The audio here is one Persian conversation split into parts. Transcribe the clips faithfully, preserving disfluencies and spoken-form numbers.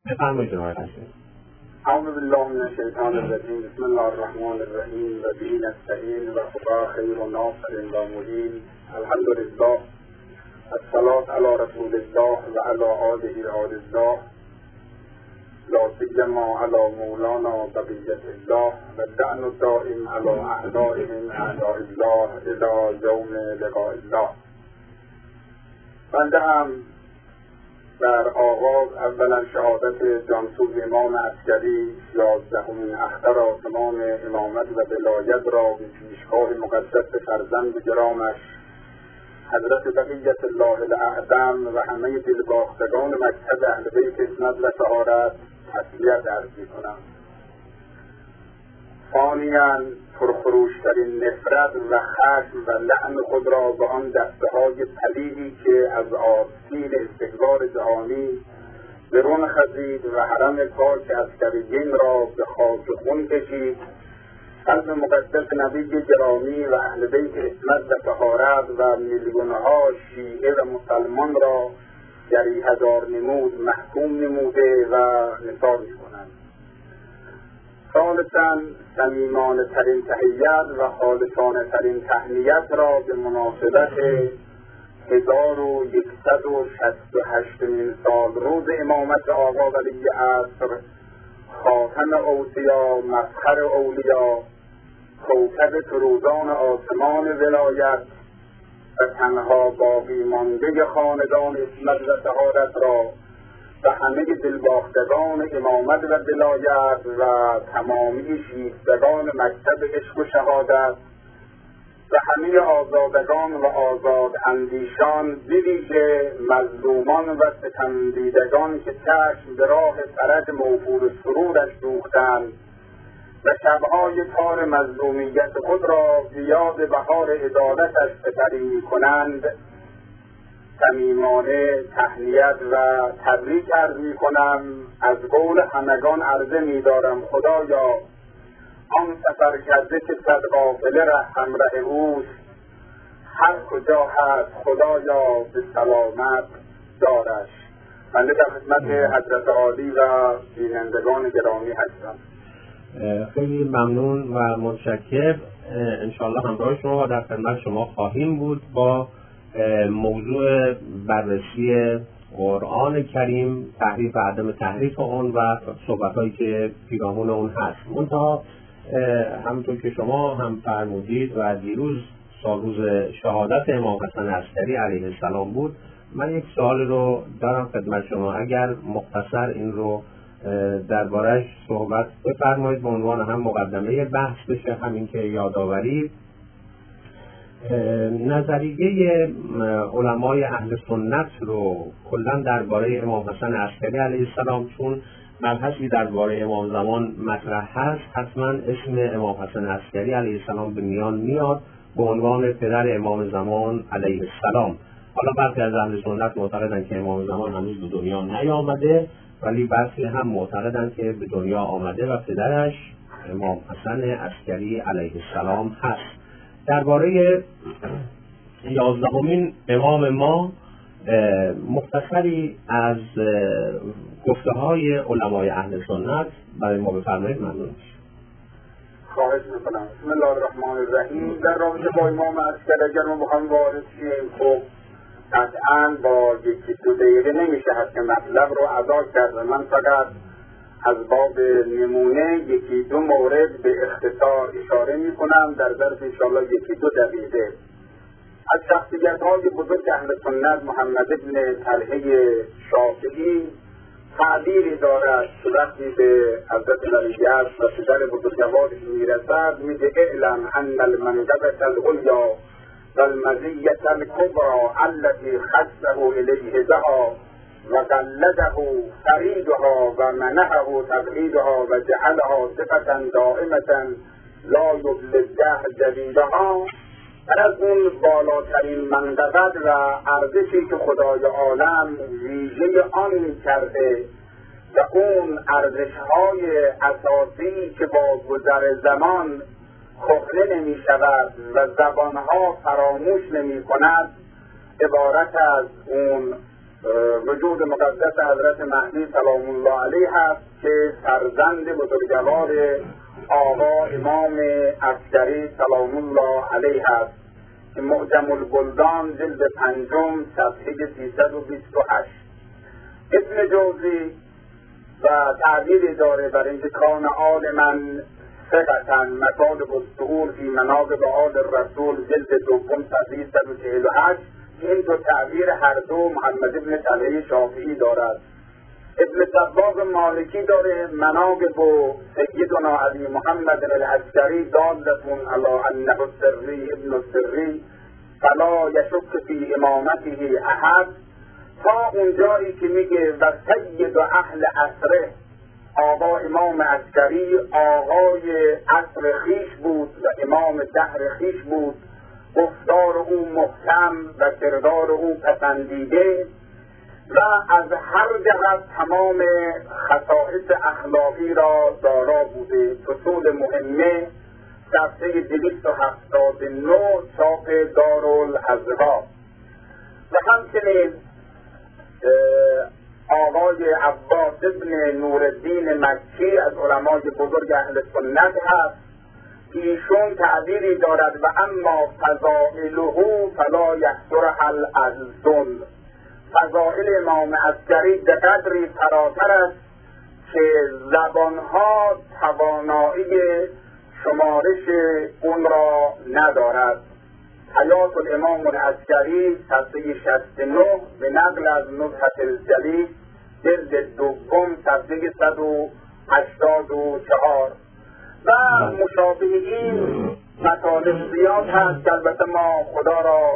بفرمایید جناب قاسمی. اعوذ بالله من الشیطان الرجیم. بسم الله الرحمن الرحیم و به نستعین و خدا خیر و ناصر و معین. الحمد لله الصلاة علی رسول الله و علی آله آل الله لا سیما علی مولانا بقیة الله و الدعن الدائم علی اعدائهم اعداء الله الی یوم لقاء الله. بنده هم در آغاز اولا شهادت جانسوز امام عسکری یازدهمین اختر آسمان امامت و ولایت را به پیشگاه مقدس فرزند گرامش حضرت بقیت الله الاعظم و همه دلباختگان مکتب اهل بیت اسمت و طهارت تسلیت عرض می‌کنم. ثانیاً پرخروشترین نفرت و خشم و لعن خود را به آن دسته‌های پلیدی که از آستین استکبار جهانی برون خزید و حرم پاک عسکریین را به خاک خون کشید، قلب مقدس نبی گرامی و اهل بیت عصمت و طهارت و میلیون‌ها شیعه و مسلمان را جریحه‌دار نمود، محکوم نموده و نثار می‌کنند. ثالثاً صمیمانه ترین تحیت و خالصانه ترین تهنیت را به مناسبت هزار و یکصد و شصت و هشتمین سال روز امامت آقا ولی عصر، خاتم اوصیا، مفخر اولیا، کوکب فروزان آسمان ولایت و تنها باقی مانده خاندان عصمت و طهارت را و همه دلباختگان امامت و ولایت و تمامی شیفتگان مکتب عشق و شهادت و همه آزادگان و آزاد اندیشان، بویژه مظلومان و ستمدیدگان که چشم به راه فرج موفور سرورش دوختند و شبهای تار مظلومیت خود را به یاد بهار عدالتش سپری می‌کنند، صمیمانه تهنیت و تبریک عرض می‌کنم. از قول همگان عرضه می‌دارم خدایا آن سفر کرده که صد قافله ره همراه اوست، هر کجا هست خدایا به سلامت دارش. بنده در خدمت حضرت عالی و بینندگان گرامی هستم. خیلی ممنون و متشکر. انشاءالله همراه شما در خدمت شما خواهیم بود با موضوع بررسی قرآن کریم، تحریف و عدم تحریف اون و صحبت‌هایی که پیرامون اون هست. منتها همونطور که شما هم فرمودید و دیروز سال روز شهادت امام حسن عسکری علیه السلام بود، من یک سوال رو دارم خدمت شما، اگر مختصر این رو درباره‌اش صحبت بفرمایید به عنوان هم مقدمه بحث بشه، همین که یادآوری نظریه علمای اهل سنت رو کلا درباره امام حسن عسکری علیه السلام، چون مبحثی درباره امام زمان مطرح هست، حتما اسم امام حسن عسکری علیه السلام به میان میاد به عنوان پدر امام زمان علیه السلام. حالا برخی از اهل سنت معتقدند که امام زمان هنوز به دنیا نیامده، ولی برخی هم معتقدند که به دنیا آمده و پدرش امام حسن عسکری علیه السلام هست. درباره یازدهمین امام ما مختصری از گفته های علمای اهل سنت برای ما بفرمایید. ممنون. خواهش میکنم. بسم الله الرحمن الرحیم. در رابطه با امام عسکری اگر ما بخوایم وارد شیم، خب قطعاً با یکی دو دقیقه نمیشه حتی مطلب رو ادا کرد. من فقط از باب نمونه یکی دو مورد به اختصار اشاره میکنم در ظرف انشاءالله یکی دو دقیقه. از شخصیت‌های بزرگ اهل سنت محمد ابن طلحه شافعی تعبیری دارد که وقتی به حضرت ولیعصر و پدر بزرگوارش میرسد میگه اعلم ان المنقبة العلیا و المزیة الکبری التي خصه الیه بها و قلده فریدها و منحه تبعیدها و جعلها صفتا دائمة لا یبلی الدهر جدیدها. از اون بالاترین منقبت و ارزشی که خدای عالم ویژه آن کرده و اون ارزش‌های اساسی که با گذر زمان کهنه نمی شود و زبانها فراموش نمی کند، عبارت از اون وجود مقدس حضرت مهدی سلام الله علیه هست که فرزند بزرگوار آقا امام عسکری سلام الله علیه هست که معجم البلدان جلد پنجم صفحه سیصد و بیست و هشت. ابن جوزی و تعبیری داره بر اینکه کان آل من ثقة مطالب السهول فی مناقب آل الرسول جلد دوم صفحه صد و چهل و هشت. این دو تعبیر هر دو محمد ابن طلحه شافعی دارد. ابن صباغ مالکی داره مناقب و سیدنا علی محمد العسکری دالتون علی انه السری ابن السری فلا یشک فی امامته احد، تا اونجایی که میگه و سید و اهل عصره، آقا امام عسکری آقای عصر خیش بود و امام دهر خیش بود، گفتار او محکم و کردار او پسندیده و از هر جهت تمام خصائص اخلاقی را دارا بوده. فصول مهمه صفحه دویست و هفتاد و نه چاپ دارالحظها. و همچنین آقای عباس ابن نورالدین مکی از علمای بزرگ اهل سنت هست، ایشون تعبیری دارد و اما فضائله فلا یحصرها الألسن. فضائل امام عسکری به قدری فراتر است که زبانها توانایی شمارش اون را ندارد. حیات الامام العسکری صفحه شصت و نه به نقل از نزهة الجلیل جلد دوم صفحه صد و هشتاد و چهار. و مشابه این مطالب زیاد هست که البته ما خدا را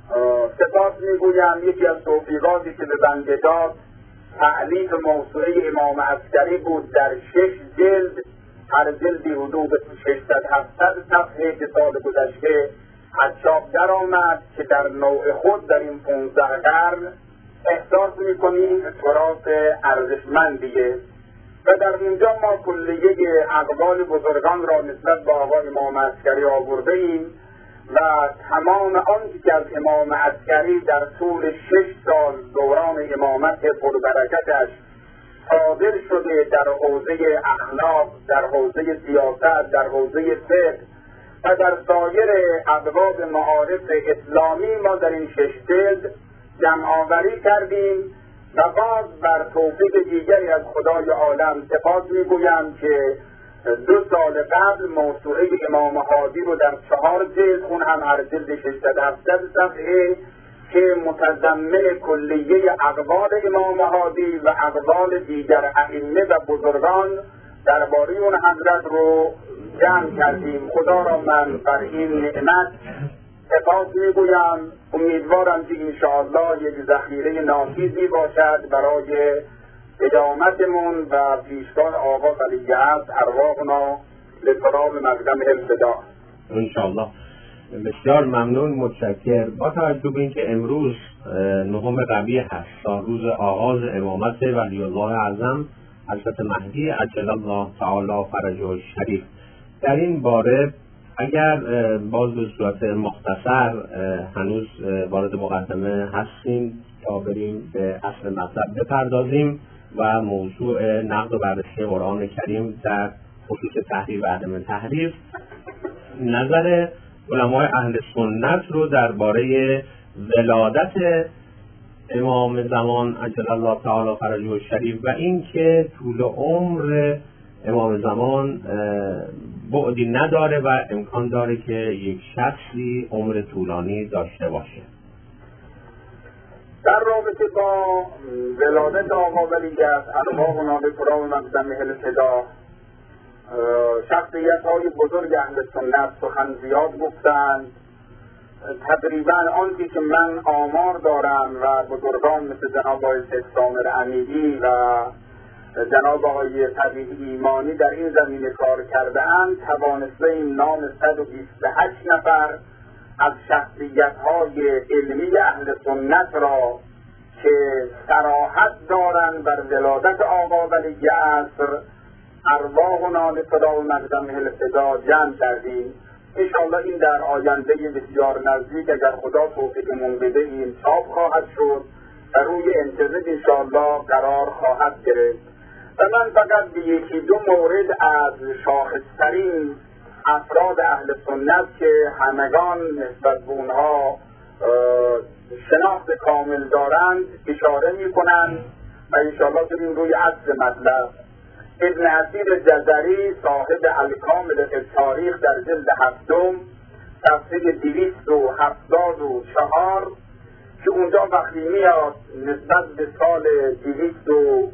سپاس میگویم. یکی از توفیقاتی که به بنده داد تألیف موسوعه امام عسکری بود در شش جلد، هر جلدی حدود ششصد هفتصد صفحه که سال گذشته از چاپ در آمد که در نوع خود در این پانزده قرن احساس میکنیم تراث ارزشمندیه و در اینجا ما کلیه اقوال بزرگان را نسبت به آقا امام عسکری آورده ایم و تمام آنچه که از امام عسکری در طول شش سال دوران امامت پربرکتش صادر شده در حوزه اخلاق، در حوزه سیاست، در حوزه فقه و در سایر ابواب معارف اسلامی ما در این شش جلد جمع آوری کردیم و باز بر توفیق دیگری از خدای عالم سپاس میگویم که دو سال قبل موسوعه امام هادی رو در چهار جلد، اون هم هر جلد ششصد هفتصد صفحه که متضمن کلیه اقوال امام هادی و اقوال دیگر ائمه و بزرگان درباره اون حضرت رو جمع کردیم. خدا را من بر این نعمت سپاس میگویم. امیدوارم که انشاءالله یک ذخیره ناچیزی باشد برای ادامتمون و پیشگاه آقا ولیعهد ارواحنا لتراب مقدم الفدا انشاءالله. بسیار ممنون، متشکر. با توجه به اینکه امروز نهم ربیع هست تا روز آغاز امامت ولی الله اعظم حضرت مهدی عجل الله تعالی فرجه الشریف، در این باره اگر باز به صورت مختصر هنوز وارد مقدمه هستیم تا بریم به اصل مطلب بپردازیم و موضوع نقد و بررسی قرآن کریم در خصوص تحریف و عدم تحریف، نظر علمای اهل سنت رو درباره ولادت امام زمان عجل الله تعالی فرجه الشریف و اینکه طول عمر امام زمان بعدی نداره و امکان داره که یک شخصی عمر طولانی داشته باشه. در رابطه با ولادت آقا ولیعهد ارواحنا لتراب مقدم الفدا شخصیت های بزرگ اهل سنت سخن زیاد گفتند. تقریبا آنچه که من آمار دارم و بزرگان مثل جناب آقای شیخ سامر امیری و جناب آقای طبیعی ایمانی در این زمینه کار کرده اند، توانسته این نام صد و بیست و هشت نفر از شخصیت های علمی اهل سنت را که صراحت دارند بر ولادت آقا ولیعصر ارواحنا لتراب مقدم الفدا جمع کردیم. انشاءالله این در آینده بسیار نزدیک اگر خدا توفیقمون بده این چاپ خواهد شد و روی اینترنت انشاءالله قرار خواهد گرفت. و من فقط به یکی دو مورد از شاخصترین افراد اهل سنت که همگان نسبت به اونها شناخت کامل دارند اشاره می کنند و انشاءالله بریم روی اصل مطلب. ابن اسیر جزری صاحب الکامل فی التاریخ در جلد هفتم صفحه دویست و هفتاد و چهار که اونجا وقتی میاد نسبت به سال دویست و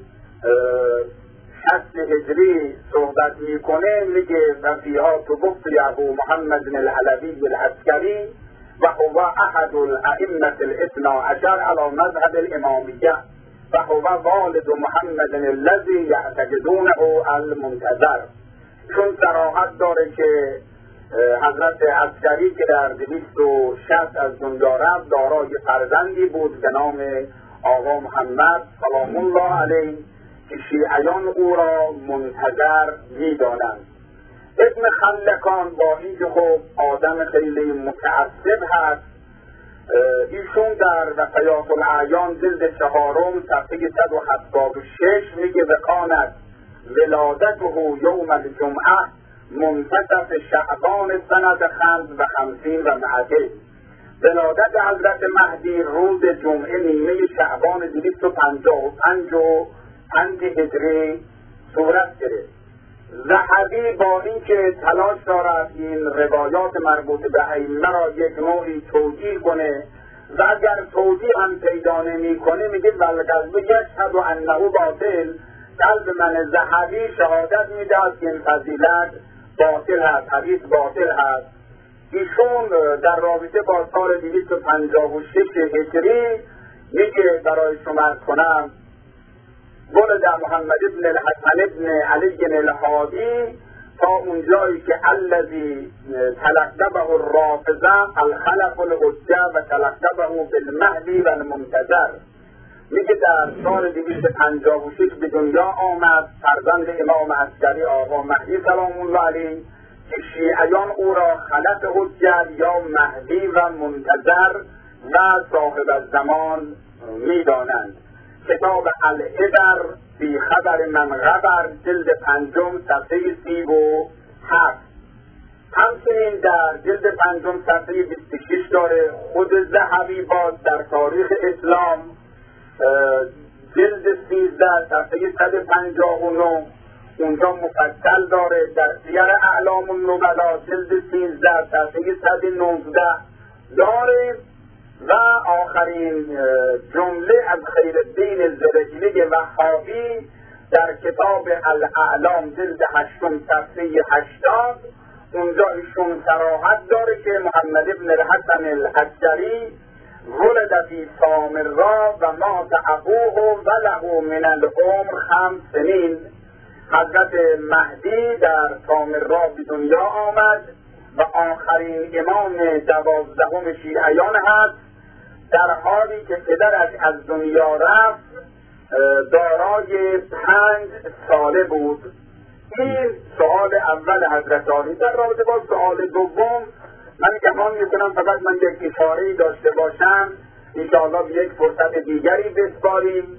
شصت هجری صحبت میکنه میگه و فیها توفی ابو محمد العلوی العسکری و هو احد الائمة الاثنا عشر على مذهب الامامیه و هو والد محمد الذی یعتقدونه المنتظر. چون صراحت داره که حضرت عسکری که در دویست و شصت از دنیا رفت دارای فرزندی بود به نام آقا محمد سلام الله علیه که شیعیان او را منتظر می‌دانند. ابن خلکان با اینکه خب آدم خیلی متعصب هست، ایشون در وفیات الاعیان جلد چهارم صفحه صد و هفتاد و شش میگه وکانت ولادته یوم الجمعه منتصف شعبان سنت خمس و خمسین و معده. ولادت حضرت مهدی روز جمعه نیمه شعبان دویست و پنجاه و پنج و پنج هجری صورت گرفت. ذهبی با اینکه تلاش دارد این روایات مربوط به ائمه را یک نوعی توجیه کنه و اگر توجیه هم پیدا نمی‌کنه میگه والقلب یشهد انه باطل. قلب من ذهبی شهادت میدهد که این فضیلت باطل هست، حدیث باطل هست. ایشون در رابطه با سال دویست و پنجاه و شش هجری میگه برای شما عرض کنم ولد محمد ابن الحسن ابن علی الهادی تا اونجایی که الذی تلقبه الرافضه الخلف الحجه و تلقبه بالمهدی و المنتظر. میگه در سال دویست و پنجاه و شش به دنیا آمد فرزند امام عسکری آقا مهدی سلام الله علیه که شیعیان او را خلف حجه یا مهدی و منتظر و صاحب الزمان میدانند. کتاب العبر فی خبر من غبر جلد پنجم صفحه سی و هفت. همچنین در جلد پنجم صفحه بیست و شش داره. خود ذهبی باز در تاریخ اسلام جلد سیزده صفحه صد و پنجاه و نه اونجا مفصل داره. در سیر اعلام النبلا جلد سیزده صفحه صد و نوزده داره. و آخرین جمله از خیرالدین زرجلی وهابی در کتاب الاعلام جلد هشتم صفحه هشتاد اونجا ایشون صراحت داره که محمد ابن الحسن العسکری ولد فی سامرا و مات ابوه و له من العمر خمس سنین. حضرت مهدی در سامرا به دنیا آمد و آخرین امام دوازدهم شیعیان هست، در حالی که پدرش از دنیا رفت دارای پنج ساله بود. این سوال اول حضرت عالی. در رابطه با سوال دوم من گمان میکنم فقط من یک اشاره‌ای داشته باشم، انشاءالله به یک فرصت دیگری بسپاریم.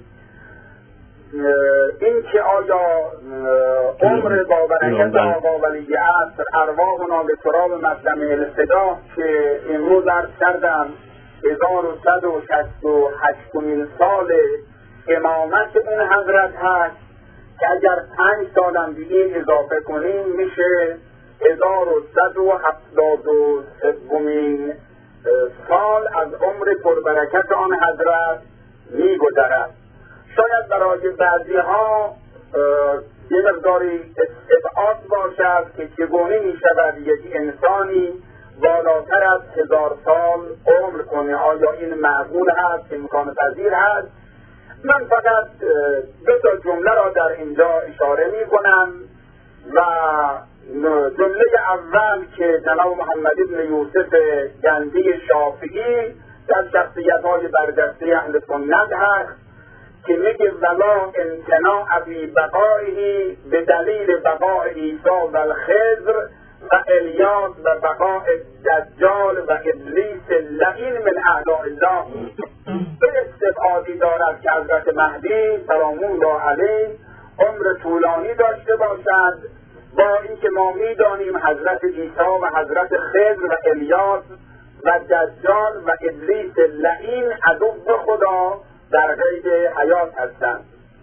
این که آیا عمر با برکت آقا ولی عصر ارواحنا به تراب مظلم الفدا که امروز عرض کردم هزار و صد و شصت و هشت سال امامت اون حضرت هست که اگر پنج سالم به این اضافه کنیم میشه هزار و صد و هفتاد و سومین سال از عمر پربرکت آن حضرت میگذرد. شاید برای بعضی ها یه مقداری استبعاد باشد که چگونه می شود یک انسانی بالاتر از هزار سال عمر کنه. آیا این معقول هست، امکان پذیر هست؟ من فقط دو تا جمله را در اینجا اشاره می کنم و جمله اول که جناب محمد ابن یوسف گندی شافعی در شخصیت های برجسته اهل سنت هست که میگه ولا امتناع فی بقائه به دلیل بقاء عیسی و الخضر و الیاس و بقاء دجال و ابلیس لعین من اعداء الله به استبعادی دارد که حضرت مهدی سلام الله علیه عمر طولانی داشته باشد، با اینکه ما میدانیم حضرت عیسی و حضرت خضر و الیاس و دجال و ابلیس لعین عدو خدا در قید حیات هستند.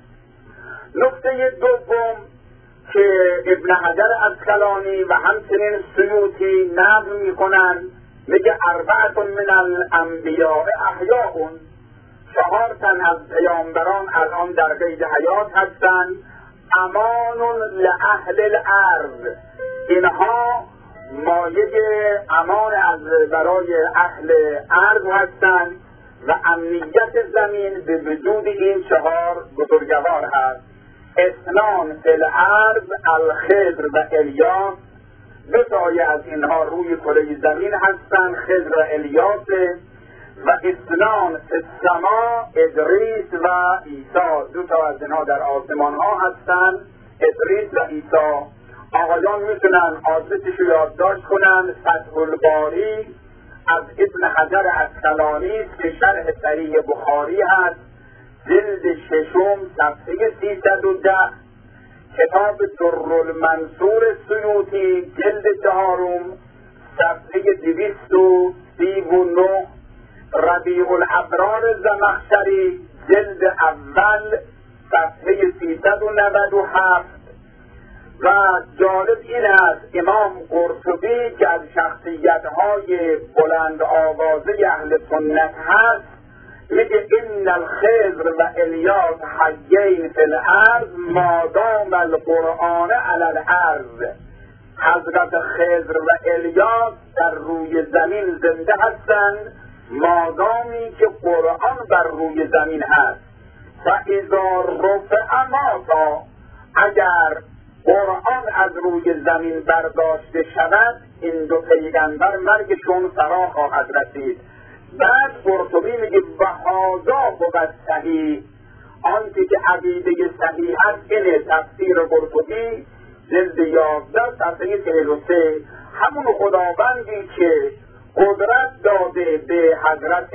نکته دوم که ابن حجر اسقلانی و همچنین سیوطی نقل میکنند، میگه اربعة من الانبیاء احیاء، چهار تن از پیامبران الان در قید حیات هستند. امان لاهل الارض، اینها مایه امان از برای اهل ارض هستند و امنیت زمین به وجود این چهار بزرگوار هست. اثنان فی الارض الخضر و الیاس، دو تایه از اینها روی کره زمین هستند، خضر و الیاس. و اثنان فی السما ادریس و عیسی، دو تا از اینها در آسمان ها هستند، ادریس و عیسی. آقایان میتونن آدرسش رو یادداشت کنن، فتح الباری از ابن حجر اسقلانی که شرح صحیح بخاری هست، جلد ششم صفحه سیصد و ده. کتاب در المنصور سیوطی جلد چهارم صفحه دویست و سی و نه. ربیع الابرار زمخشری جلد اول صفحه سیصد و نود و هفت. و جالب این است امام قرطبی که از شخصیت‌های بلند آوازه اهل سنت هست، میگه ان الخضر و الیاس حیین فی الارض ما دام القرآن علی الارض. حضرت خضر و الیاس در روی زمین زنده هستند مادامی که قرآن بر روی زمین هست. فاذا رفع ماتا، اگر قرآن از روی زمین برداشته شود این دو پیغمبر مرگشون فرا خواهد رسید. بعد قرطبی میگه بهذا بود صحیح، آنچه که عقیده صحیح است اینه. تفسیر قرطبی جلد یازده صفحه چهل و سه. همون خداوندی که قدرت داده به حضرت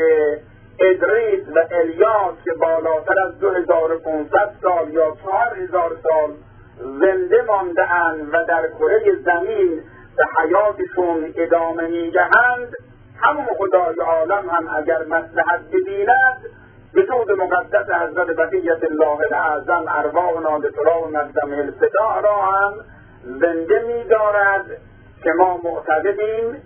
ادریس و الیاس که بالاتر از دو هزار و پانصد سال یا چهار هزار سال زنده مانده اند و در کره زمین به حیاتشون ادامه میدهند، همون خدای عالم هم اگر مصلحت ببیند وجود مقدس حضرت بقیت الله الاعظم ارواحنا بطراح مقدم الفداء را هم زنده می‌دارد که ما معتقدیم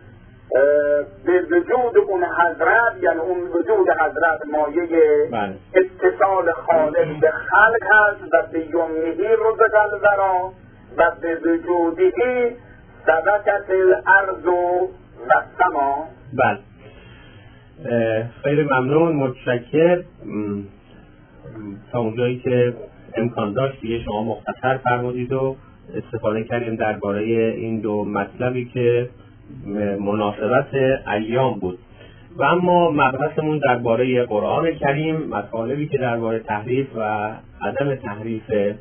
به وجود اون حضرت، یعنی اون وجود حضرت مایه اتصال خالق به خلق هست و به یمنهی رزق الورا و به وجودهی ثبتت الارض و السما. بله، خیلی ممنون، متشکر. تا اونجایی که امکان داشت دیگه شما مختصر فرمودید و استفاده کردیم درباره این دو مطلبی که مناسبت ایام بود. و اما مبحثمون درباره قرآن کریم، مطالبی که درباره تحریف و عدم تحریف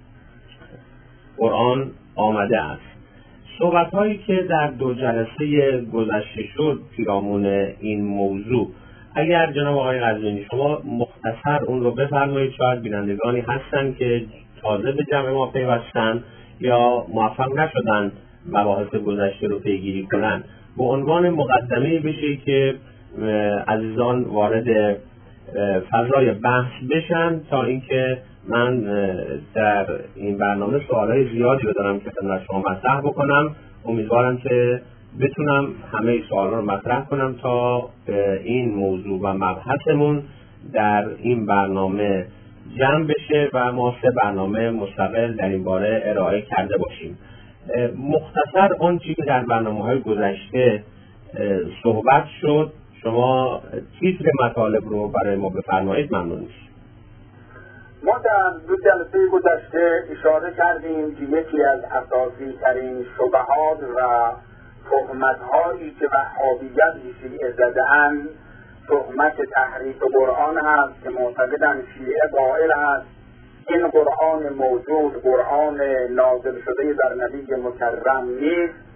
قرآن آمده است. صحبت‌هایی که در دو جلسه گذشته شد پیرامون این موضوع، اگر جناب آقای قزوینی شما مختصر اون رو بفرمایید، شاید بینندگانی هستن که تازه به جمع ما پیوستن یا موفق نشدن مباحث گذشته رو پیگیری کنن، به عنوان مقدمه بشه که عزیزان وارد فضای بحث بشن، تا اینکه من در این برنامه سوالای زیادی رو دارم که خدمت شما مطرح بکنم. امیدوارم که بتونم همه سوالا رو مطرح کنم تا این موضوع و مبحثمون در این برنامه جمع بشه و ما سه برنامه مستقل در این باره ارائه کرده باشیم. مختصر اون چیزی که در برنامه‌های گذشته صحبت شد، شما تیتر مطالب رو برای ما بفرمایید، ممنون میشم. ما در دو جلسه گذشته اشاره کردیم که یکی از اساسی ترین شبهات و تهمت هایی که وهابیت شیعه زده‌اند تهمت تحریف قرآن هست که معتقدند شیعه قائل است این قرآن موجود، قرآن نازل شده بر نبی مکرم نیست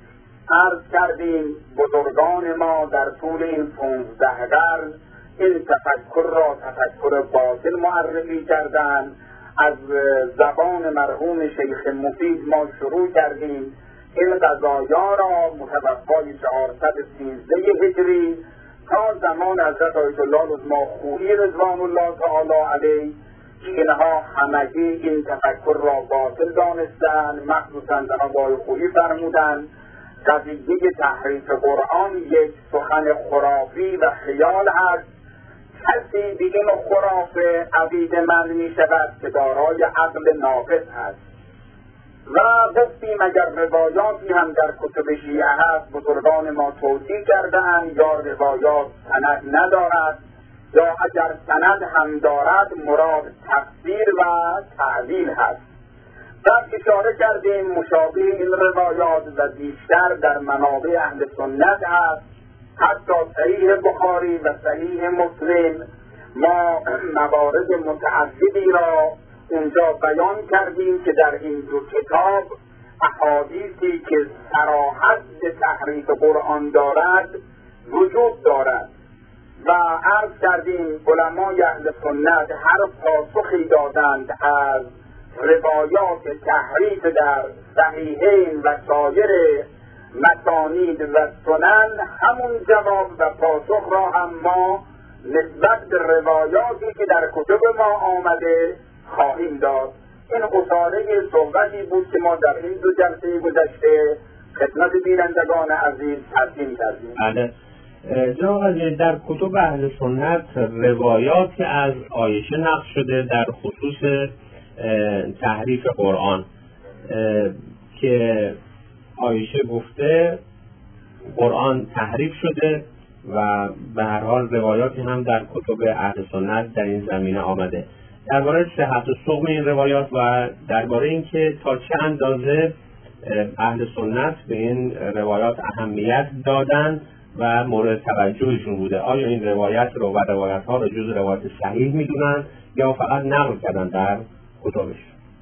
عرض کردیم بزرگان ما در طول این پونزده قرن این تفکر را تفکر باطل معرفی کردند. از زبان مرحوم شیخ مفید ما شروع کردیم این قضایا را متوفای چهارصد و سیزده هجری تا زمان حضرت آیت الله العظمی خویی رضوان الله تعالی علیه اینها همگی این تفکر را باطل دانستند. مخصوصا جناب آقای خویی فرمودند قضیه تحریف قرآن یک سخن خرافی و خیال است. کسی به این خرافه عقیده‌مند می شود که دارای عقل ناقص است. و گفتیم اگر روایاتی هم در کتب شیعه هست بزرگان ما توضیح کرده‌اند یا روایات سند ندارد یا اگر سند هم دارد مراد تفسیر و تعویل هست. بعد اشاره کردیم مشابه این روایات و بیشتر در منابع اهل سنت هست. حتی صحیح بخاری و صحیح مسلم ما موارد متعددی را اونجا بیان کردیم که در این دو کتاب احادیثی که صراحت به تحریف قرآن دارد وجود دارد و عرض کردیم علمای اهل سنت هر پاسخی دادند از روایات تحریف در صحیحین و سایر مسانید و سنن همون جواب و پاسخ را هم ما نسبت به روایاتی که در کتب ما آمده خواهیم داد. این اصاره صحبتی بود که ما در این دو جلسه گذشته خدمت بینندگان عزیز تقدیم کردیم. بله جناب قاضی، در کتب اهل سنت روایاتی از عایشه نقل شده در خصوص تحریف قرآن که عایشه گفته قرآن تحریف شده و به هر حال روایاتی هم در کتب اهل سنت در این زمینه آمده. درباره صحت و سقم این روایات و درباره اینکه تا چه اندازه اهل سنت به این روایات اهمیت دادن و مورد توجهشون بوده، آیا این روایت رو و روایت ها رو جز روایت صحیح میدونن یا فقط نقل کردن در کتبش؟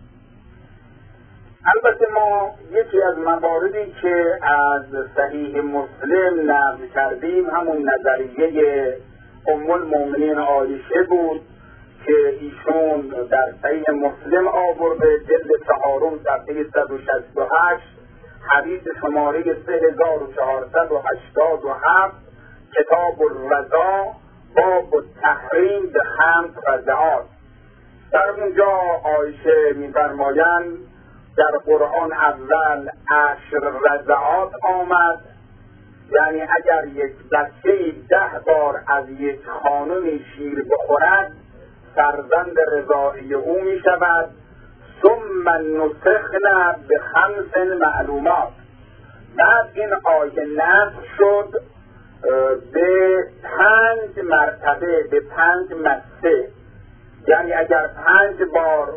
البته ما یکی از مواردی که از صحیح مسلم نقل کردیم همون نظریه ام المؤمنین عایشه بود که ایشون در صحیح مسلم آورده جلد چهارم صفحه صد و شصت و هشت حدیث شماره سه هزار و چهارصد و هشتاد و هفت کتاب الرضا باب التحریم به خمس رضعات. در اونجا عایشه می‌فرمایند در قرآن اول عشر رضعات آمد، یعنی اگر یک بچه ده بار از یک خانمی شیر بخورد فرزند رضاعی او می شود. ثم نسخنا به خمس معلومات. بعد این آیه نسخ شد به پنج مرتبه، به پنج مسه، یعنی اگر پنج بار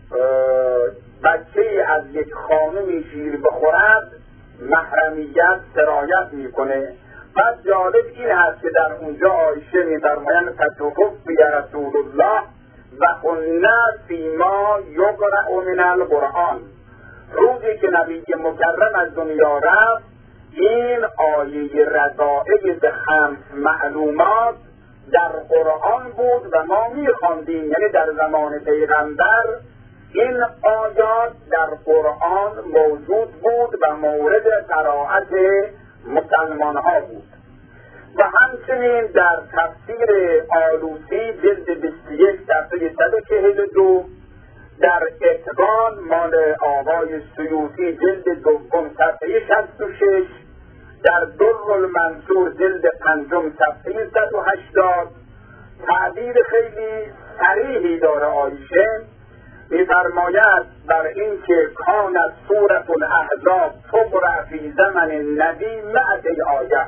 بچه از یک خانمی شیر بخورد محرمیت سرایت میکنه. پس جالب این هست که در اونجا عایشه می‌فرمایند فتوفی رسول الله و قلنا فیما یقرأ من القرآن. روزی که نبی مکرم از دنیا رفت این آیه رضاعه به خمس معلومات در قرآن بود و ما می‌خواندیم، یعنی در زمان پیغمبر این آیات در قرآن موجود بود و مورد قرائت مسلمان ها بود. و همچنین در تفسیر آلوسی جلد بیست و یک صفحه صد و چهل و دو، در اتقان مال آقای سیوطی جلد دوم صفحه شصت و شش، در در المنصور جلد پنجم صفحه صد و هشتاد تعبیر خیلی صریحی داره عایشه. می‌فرماید بر این که کانت سورة الاحزاب تقرأ فی زمن النبی مئة آیه.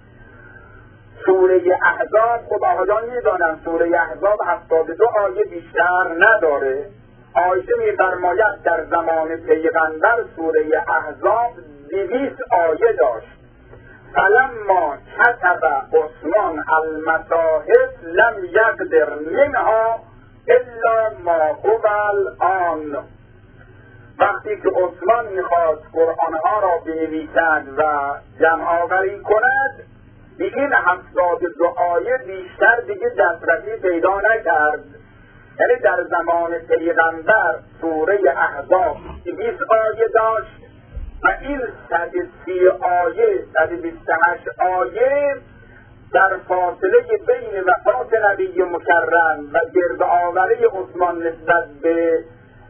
سوره احزاب خب آقایان می‌دانند سوره احزاب هفتاد و دو آیه بیشتر نداره. عایشه می‌فرماید در زمان پیغمبر سوره احزاب دویست آیه داشت. فلما كتب عثمان المصاحف لم يقدر منها الا ما هو الان. وقتی که عثمان میخواست قرآنها را بنویسد و جمع آوری کند، به این هفتاد دو آیه بیشتر دیگه دسترسی پیدا نکرد. یعنی در زمان پیغمبر سوره احزاب دویست آیه داشت و این صد و سی آیه، صد و بیست و هشت آیه در فاصله بین وفات نبی مکرم و گرد آوری عثمان نسبت به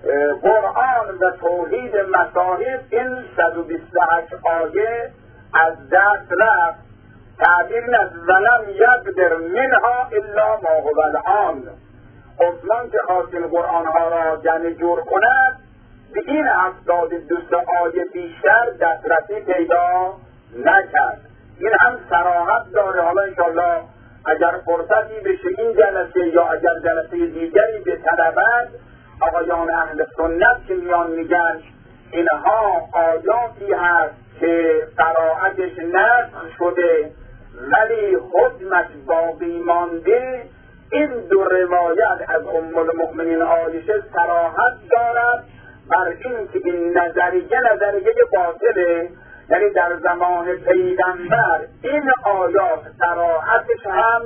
قرآن و توحید مصاحف، این صد و بیست و هشت آیه از دست رفت. تعبیر از ولم یقدر منها الا ما هو الآن. عثمان که خواست این قرآنها را جمع جور کند، به این هفتاد دوست آیه بیشتر دسترسی پیدا نکرد. این هم صراحت داره. حالا انشاءالله اگر فرصتی بشه این جلسه یا اگر جلسه دیگری به طلبت، آقایان اهل سنت که میان میگن اینها آیاتی هست که قرائتش نسخ شده ولی حکمش باقی مانده، این دو روایت از ام المؤمنین عایشه صراحت دارد بر این که این نظریه نظریه باطله. یعنی در زمان پیغمبر این آیات صراحتش هم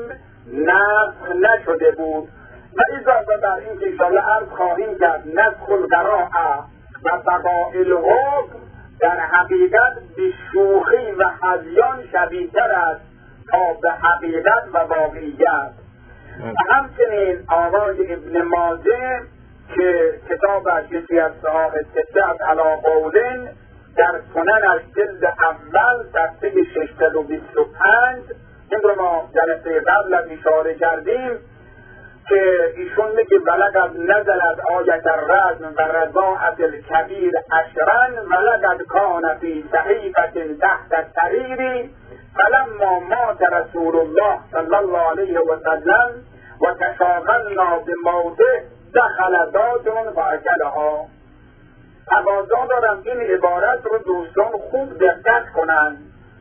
نسخ نشده بود. و اضافه بر این که انشاءالله عرض خواهیم کرد نسخ القراءه و بقاء الحکم در حقیقت به شوخی و هذیان شبیه‌تر است تا به حقیقت و واقعیت. و همچنین آقای ابن ماجه که کتابش یکی از صحاح ستة علی قولین در سننش جلد اول صفحه ششصد و بیست و پنج، این رو ما جلسه قبل از اشاره کردیم که ایشون میگه ولقد نزلت آیت الرجم و رضاعت الکبیر عشرا ولقد کان فی صحیفة تحت السریر فلما مات رسول الله صلی الله علیه و سلم و تشاغلنا بموته دخل داجون فاکلها. تقاضا دارم این عبارت رو دوستان خوب دقت کنند.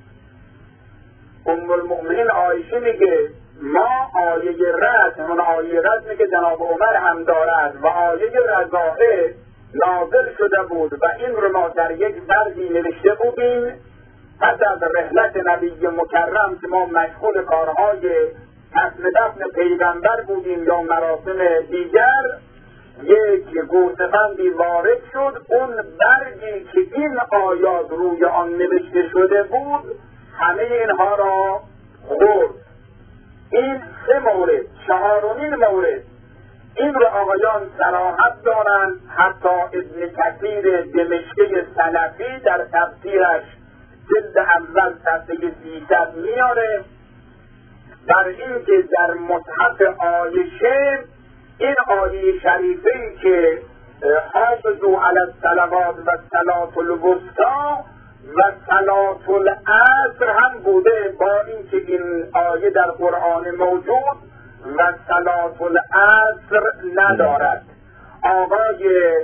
ام المؤمنین عایشه میگه ما آیه رجم، اون آیه رجمی که جناب عمر هم دارد و آیه رضاعه نازل شده بود و این رو ما در یک برگی نوشته بودیم. پس از رحلت نبی مکرم که ما مشغول کارهای حسن دفن پیغمبر بودیم یا مراسم دیگر، یک گوسفندی وارد شد، اون برگی که این آیات روی آن نوشته شده بود همه اینها را خورد. این سه مورد. چهارمین مورد، این رو آقایان صراحت دارند، حتی ابن کثیر دمشقی سلفی در تفسیرش جلد اول صفحه سیصد میاره در این که در مصحف عایشه این آیه شریفه‌ای که حافظوا علی الصلوات و الصلاة الوسطی و صلاة العصر هم بوده، با اینکه این آیه در قرآن موجود و صلاة العصر ندارد. آقای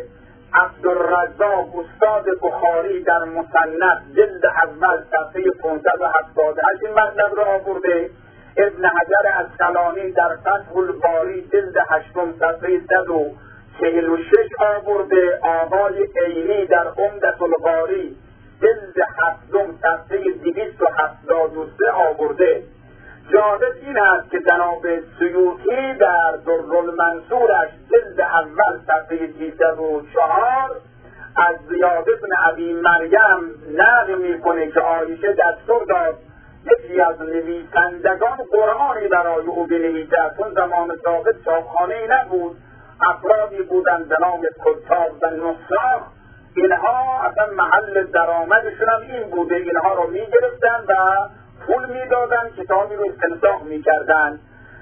عبدالرزاق استاد بخاری در مصنف جلد اول صفحه پانصد و هفتاد و هشت این مطلب را آورده. ابن حجر اسقلانی در فتح الباری جلد هشتم صفحه صد و چهل و شش آورده. آقای عینی در عمدة القاری جلد هفتم صفحه دویست و هفتاد و سه آورده. جالب این است که جناب سیوطی در درالمنصورش جلد اول صفحه سیصد و چهار از زیاد بن ابی مریم نقل میکنه که عایشه دستور داد یکی از نویسندگان قرآنی برای او بنویسد. اون زمان صاحب چاپخانه‌ای نبود، افرادی بودند به نام کتاب و نساخ. اینها اصلا محل درآمدشون هم این بوده، اینها رو میگرفتن و پول میدادن، کتابی رو استنساخ میکردن.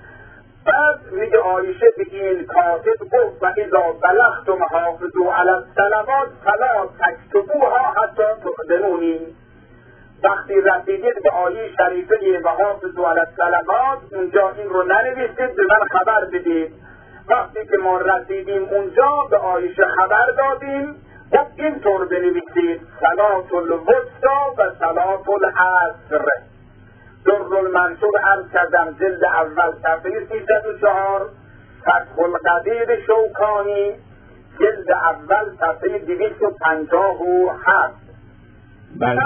بعد میگه عایشه به این کاتب گفت و اذا بلغتم حافظوا علی الصلوات فلا تکتبوها حتی تؤذنونی. وقتی رسیدید به آیه شریفه و حافظوا علی الصلوات اونجا این رو ننویسید، به من خبر بدید. وقتی که ما رسیدیم اونجا به عایشه خبر دادیم، گفت اینطور بنویسید صلاة الوسطی و صلاة العصر. درالمنصور عرض کردم جلد اول صفحه سیصد و چهار، فتح القدیر شوکانی جلد اول صفحه دویست و پنجاه و هفت. بله.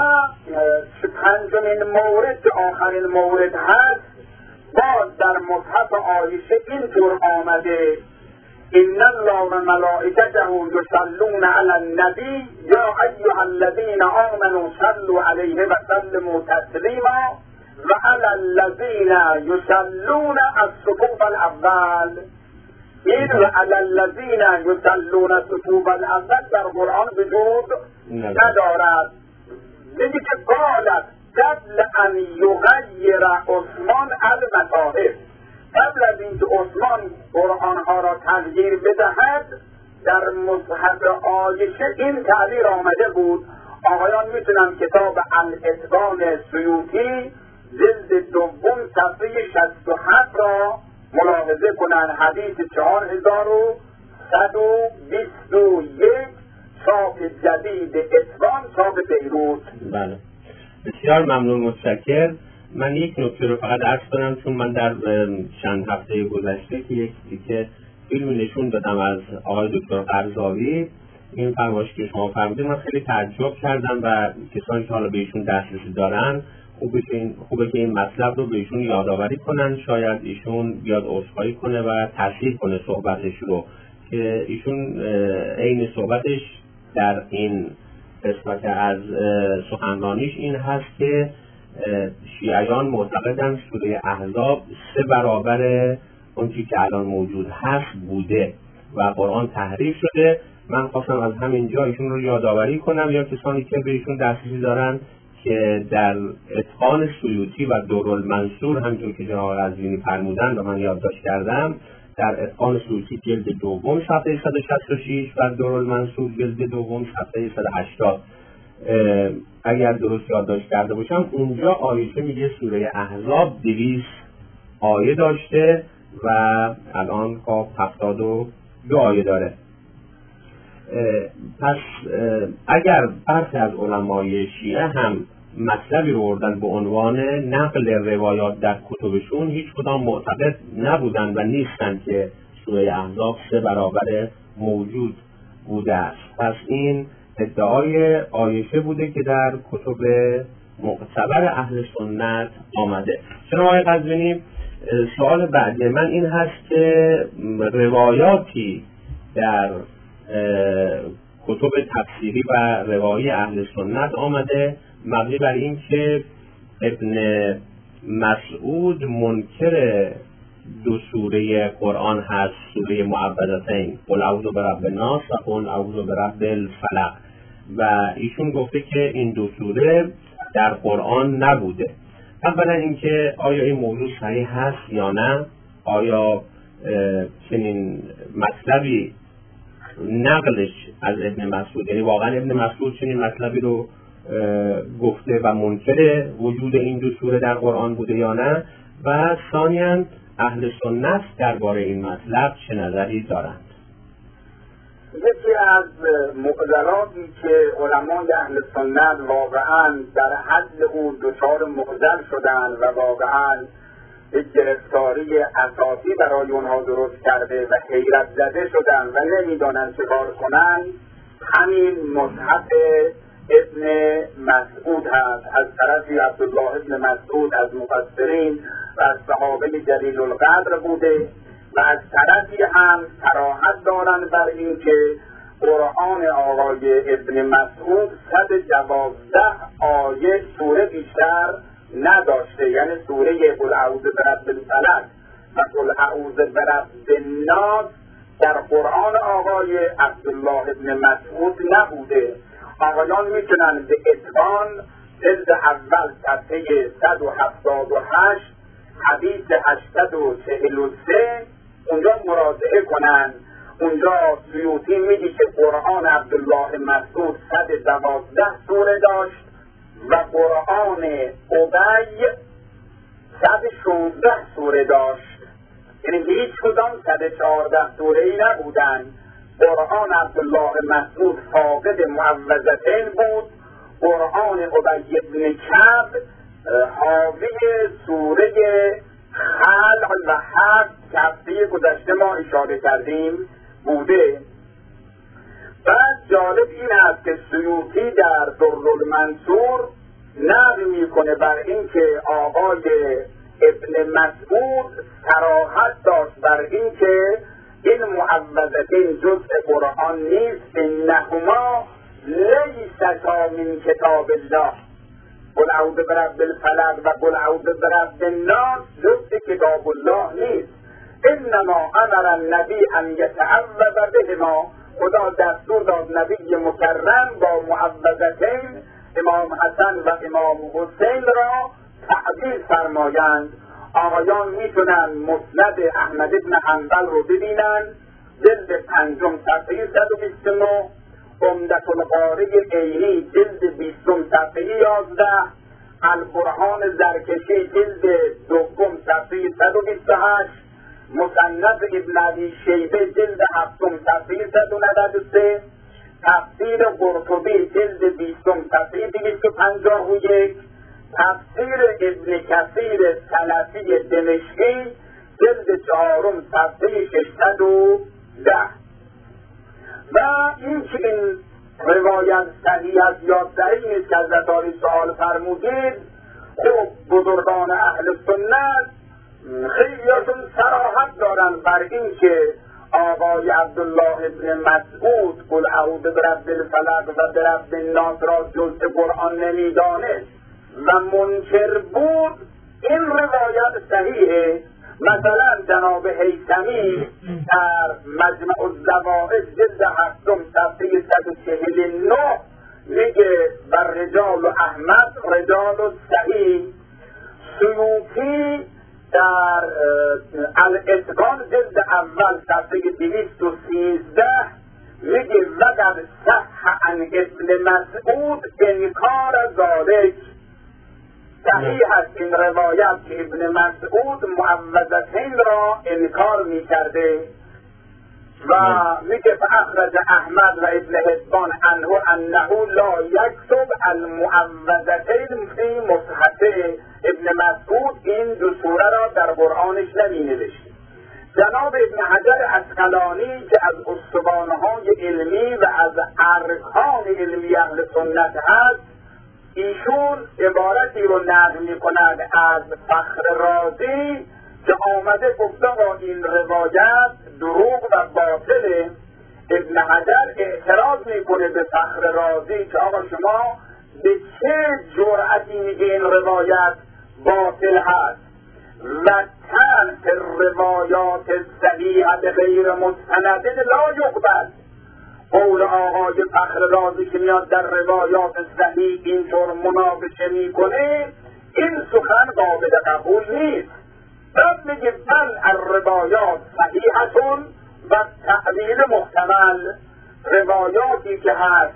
پنجمین مورد که آخرین مورد هست، باز در مصحف عایشه اینطور آمده: ان الله و ملائکته یصلون علی النبی یا ایها الذین آمنوا صلوا علیه و سلموا تسلیما و علی الذین یصلون الصفوف الاول. این و علی الذین یصلون الصفوف الاول در قرآن وجود ندارد. میگه که قالت قبل ان یغیر عثمان المصاحف، قبل از اینکه عثمان قرآن ها را تغییر بدهد در مصحف عایشه این تعبیر آمده بود. آقایان میتونن کتاب الاتقان سیوطی جلد دوم صفحه شصت و هفت را ملاحظه کنن. حدیث چهار هزار و صد و بیست و یک، چاپ جدید اتقان، چاپ بیروت. بله، بسیار ممنون، متشکر. من یک نکته رو فقط عرض کنم، چون من در چند هفته گذشته که یک دیگه فیلم نشون دادم از آقای دکتر قرضاوی، این فرمایشی که شما فرمودید من خیلی تعجب کردم و کسانی که حالا بهشون دسترسی دارن خوبه که این خوبه که این مطلب رو بهشون یادآوری کنن، شاید ایشون بیاد عذرخواهی کنه و تصحیح کنه صحبتش رو، که ایشون عین صحبتش در این قسمت از سخنرانیش این هست که شیعیان معتقدن سوره احزاب سه برابر اون چیزی که الان موجود هست بوده و قرآن تحریف شده. من خواستم از همین جا ایشون رو یادآوری کنم، یا کسانی که به ایشون دسترسی دارن، که در اتقان سیوطی و دورالمنصور همینطور که جناب قزوینی فرمودن و من یادداشت کردم، در اتقان سیوطی جلد دوم صفحه صد و شصت و شش و دورالمنصور جلد دوم صفحه صد و هشتاد اگر درست یادداشت کرده باشم، اونجا عایشه میگه سوره احزاب دویست آیه داشته و الان خب هفتاد و دو آیه داره. پس اگر برخی از علمای شیعه هم مطلبی رو بردن به عنوان نقل روایات در کتبشون، هیچ کدام معتقد نبودن و نیستن که سوره احزاب سه برابر موجود بوده است. پس این ادعای عایشه بوده که در کتب معتبر اهل سنت آمده. جناب آقای قزوینی، سوال بعدی من این هست که روایاتی در کتب تفسیری و روایی اهل سنت آمده مبنی بر این که ابن مسعود منکر دو سوره قرآن هست، سوره معوذتین، قل اعوذ برب الناس و قل اعوذ برب الفلق، و ایشون گفته که این دو سوره در قرآن نبوده. اولا اینکه آیا این موضوع صحیح هست یا نه؟ آیا چنین مطلبی نقلش از ابن مسعود، یعنی واقعا ابن مسعود چنین مطلبی رو گفته و منکر وجود این دو سوره در قرآن بوده یا نه؟ و ثانیاً اهل سنت درباره این مطلب چه نظری دارند؟ یکی از معضلاتی که علمای اهل سنت واقعا در حد او دچار معضل شدن و واقعا یک گرفتاری اساسی برای اونها درست کرده و حیرت زده شدن و نمیدانند چه کار کنند، همین مصحف ابن مسعود هست. از طرفی عبدالله ابن مسعود از مفسرین و از صحابه جلیل القدر بوده و از طرفی هم صراحت دارند بر این که قرآن آقای ابن مسعود صد و دوازده آیه سوره بیشتر نداشته، یعنی سوره قل اعوذ برب الفلق و قل اعوذ برب الناس در قرآن آقای عبدالله ابن مسعود نبوده. آقایان میتونن به اتقان جلد اول صفحه صد و هفتاد و هشت حدیث هشتصد و چهل و سه اونجا مراجعه کنن. اونجا سیوطی میگه که قرآن عبدالله مسعود صد و دوازده سوره داشت و قرآن ابی صد و شانزده سوره داشت، یعنی هیچ کدام صد و چهارده سوره ای نبودن. قرآن عبدالله مسعود فاقد معوذتین بود. قرآن ابی ابن کعب حاوی سوره خلق و حق که هفته گذشته ما اشاره کردیم بوده. جالب این است که سیوطی در دررالمنصور نقل میکنه بر اینکه آقای ابن مسعود صراحت داشت بر اینکه این معوذتین جزء قرآن نیست، انهما لیستا من کتاب الله، قل اعوذ برب الفلق و قل اعوذ برب الناس جزء کتاب الله نیست. انما امر النبی ان یتعوذ بهما، خدا دستور داد نبی مکرم با معوذتین امام حسن و امام حسین را تعبیر فرمایند. آقایان میتونن مسند احمد بن حنبل رو ببینن، جلد پنجم صفحه صد و بیست و نه، عمدة القاری عینی جلد بیستم صفحه یازده، البرهان زرکشی جلد دوم صفحه صد و بیست و هشت، مصنف ابن ابی شیبه جلد هفتم صفحه صد و نود و سه، تفسیر قرطبی جلد بیستم صفحه دویست و پنجاه و یک، تفسیر ابن کثیر سلفی دمشقی جلد چهارم صفحه ششصد و ده. و این که این روایت صحیح است یا ضعیف نیست که حضرت عالی سوال فرمودید، خب بزرگان اهل سنت خیلیاشون صراحت دارن بر این که آقای عبدالله ابن مسعود قل اعوذ برب الفلق و برب الناس را جزء قرآن نمیدانست و منکر بود. این روایت صحیحه. مثلا جناب هیثمی در مجمع الزوائد جلد هفتم صفحه صد و چهل و نه میگه بر رجال احمد رجال صحیح. سیوطی در الاتقان جلد اول صفحه دویست و سیزده میگه وقد صح عن ابن مسعود انکار ذالک، صحیح است این روایت که ابن مسعود معوذتین را انکار می کرده و میگه فاخرج احمد و ابن حبان عنه انه لا یکتب المعوذتین فی مصحفه. ابن مسعود این دو سوره را در قرآنش نمی نوشت. جناب ابن حجر عسقلانی که از استوانه‌های علمی و از ارکان علمی اهل سنت هست، ایشون عبارتی رو نقل می کند از فخر رازی که آمده گفته با این روایت دروغ و باطله. ابن حجر اعتراض می کنه به فخر رازی که آقا شما به چه جرأتی میگه این روایت باطل هست و تن روایات صحیحه غیر مستنده لا یقبل. قول آقای فخر رازی که میاد در روایات صحیح اینطور مناقشه میکنه، این سخن قابل قبول نیست. بعد میگه بل الروایات صحیحتون و تعویل محتمل. روایاتی که هست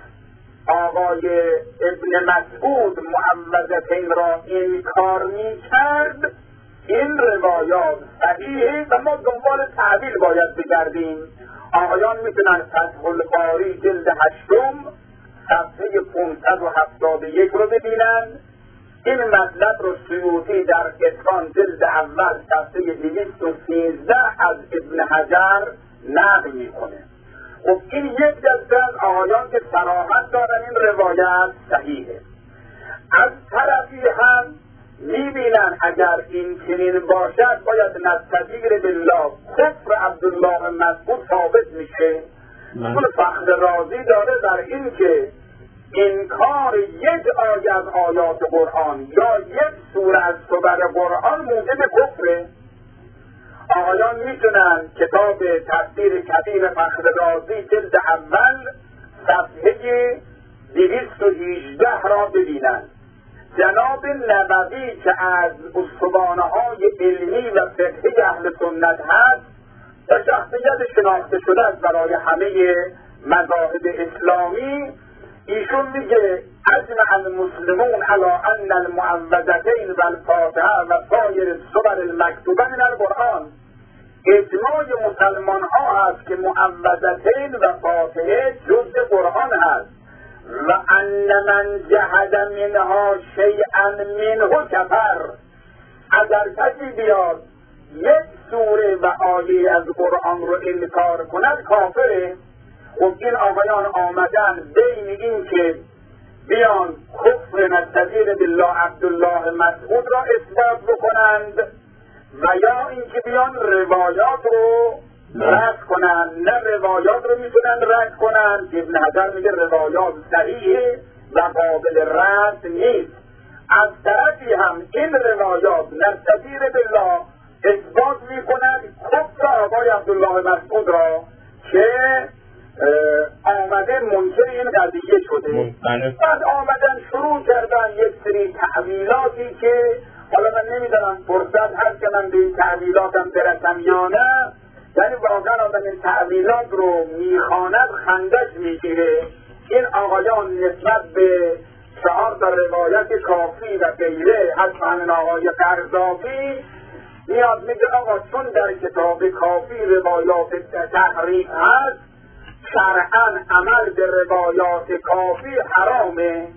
آقای ابن مسعود معوذتین را انکار میکرد، این روایات صحیحه و ما دنبال تعویل باید بگردیم. آقایان میتونن فتح الباری جلد هشتم صفحه پانصد و هفتاد و یک رو ببینن. این مطلب رو سیوطی در اتقان جلد اول صفحه دویست و سیزده از ابن حجر نقل میکنه. خب این یک دسته از آقایان که صراحت دارن این روایت صحیحه. از طرفی هم میبینن اگر این چنین باشد باید نستجیر بالله کفر عبدالله مسعود ثابت میشه. چون فخر رازی داره در این که انکار یک آیه از آیات قرآن یا یک سوره از سور قرآن موجب کفره. آقایان میتونن کتاب تفسیر کبیر فخر رازی جلد اول صفحه دویست و هجده را ببینن. جناب نبوی که از استوانه‌های علمی و فقهی اهل سنت هست و شخصیت شناخته شده است برای همه مذاهب اسلامی، ایشون میگه اجمع المسلمون علی ان المعوذتین و الفاتحه و سایر السور المکتوبه من القرآن. اجماع مسلمان ها هست که معوذتین و فاتحه جزء قرآن هست و ان من جحد منها شیئا منه کفر. اگر کسی بیاد یک سوره و آیه از قرآن رو انکار کند کافره. خب این آقایان آمدن بین این که بیان کفر نستعیر بالله عبدالله مسعود را اثبات بکنند و یا اینکه بیان روایات رو رد کنند. نه روایات رو میتونن رد کنند، ابن حجر میگه روایات صحیحه و قابل رد نیست. از طرفی هم این روایات نستعیر بالله اثبات میکنند کفر آقای عبدالله مسعود را که آمده منکر این قضیه شده. بعد آمدن شروع کردن یک سری تعویلاتی که حالا من نمیدونم فرصت هست که من به این تعویلاتم برسم یا نه، یعنی واقعا آدم این تعویلات رو میخواند خندش میگیره. این آقایان نسبت به چهار تا روایت کافی و غیره، حتی همین آقای قرضاوی میاد میگه آقا چون در کتاب کافی روایات تحریف هست، شرعاً عمل به روایات کافی حرامه.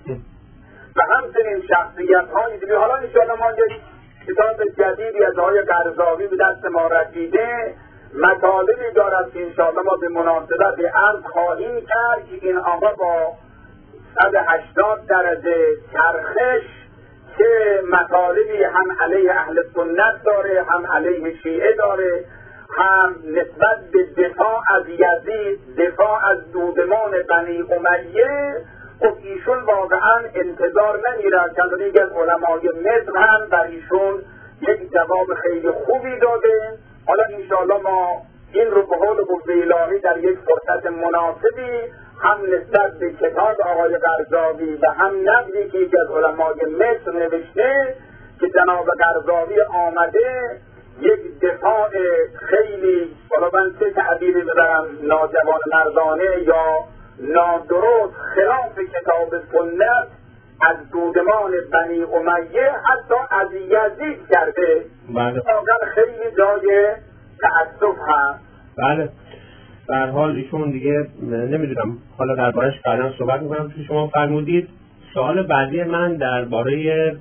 و همچنین شخصیت های دیگه. حالا انشاءالله ما یک کتاب جدیدی از آقای قرضاوی به دست ما رسیده، مطالبی دارد که انشاءالله ما به مناسبت عرض خواهیم کرد که این آقا با صد و هشتاد درجه چرخش که مطالبی هم علیه اهل سنت داره، هم علیه شیعه داره، هم نسبت به دفاع از یزید، دفاع از دودمان بنی امیه. خب ایشون واقعا انتظار نمیره. چند دیگه از علمای مصر هم بر ایشون یک جواب خیلی خوبی داده. حالا انشاءالله ما این رو به قول قوه الهی در یک فرصت مناسبی هم نسبت به کتاب آقای قرضاوی و هم نقدی که یکی از علمای مصر نوشته که جناب قرضاوی آمده یک دفاع خیلی، حالا من چه تعبیری بذارم، ناجوان مردانه یا نادرست خلاف کتاب سنت از دودمان بنی امیه حتی از یزید کرده. واقعا خیلی جای تأسف هست. بله، به هر حال ایشون دیگه نمیدونم، حالا دربارش بعداً صحبت میکنم که شما فرمودید. سوال بعدی من درباره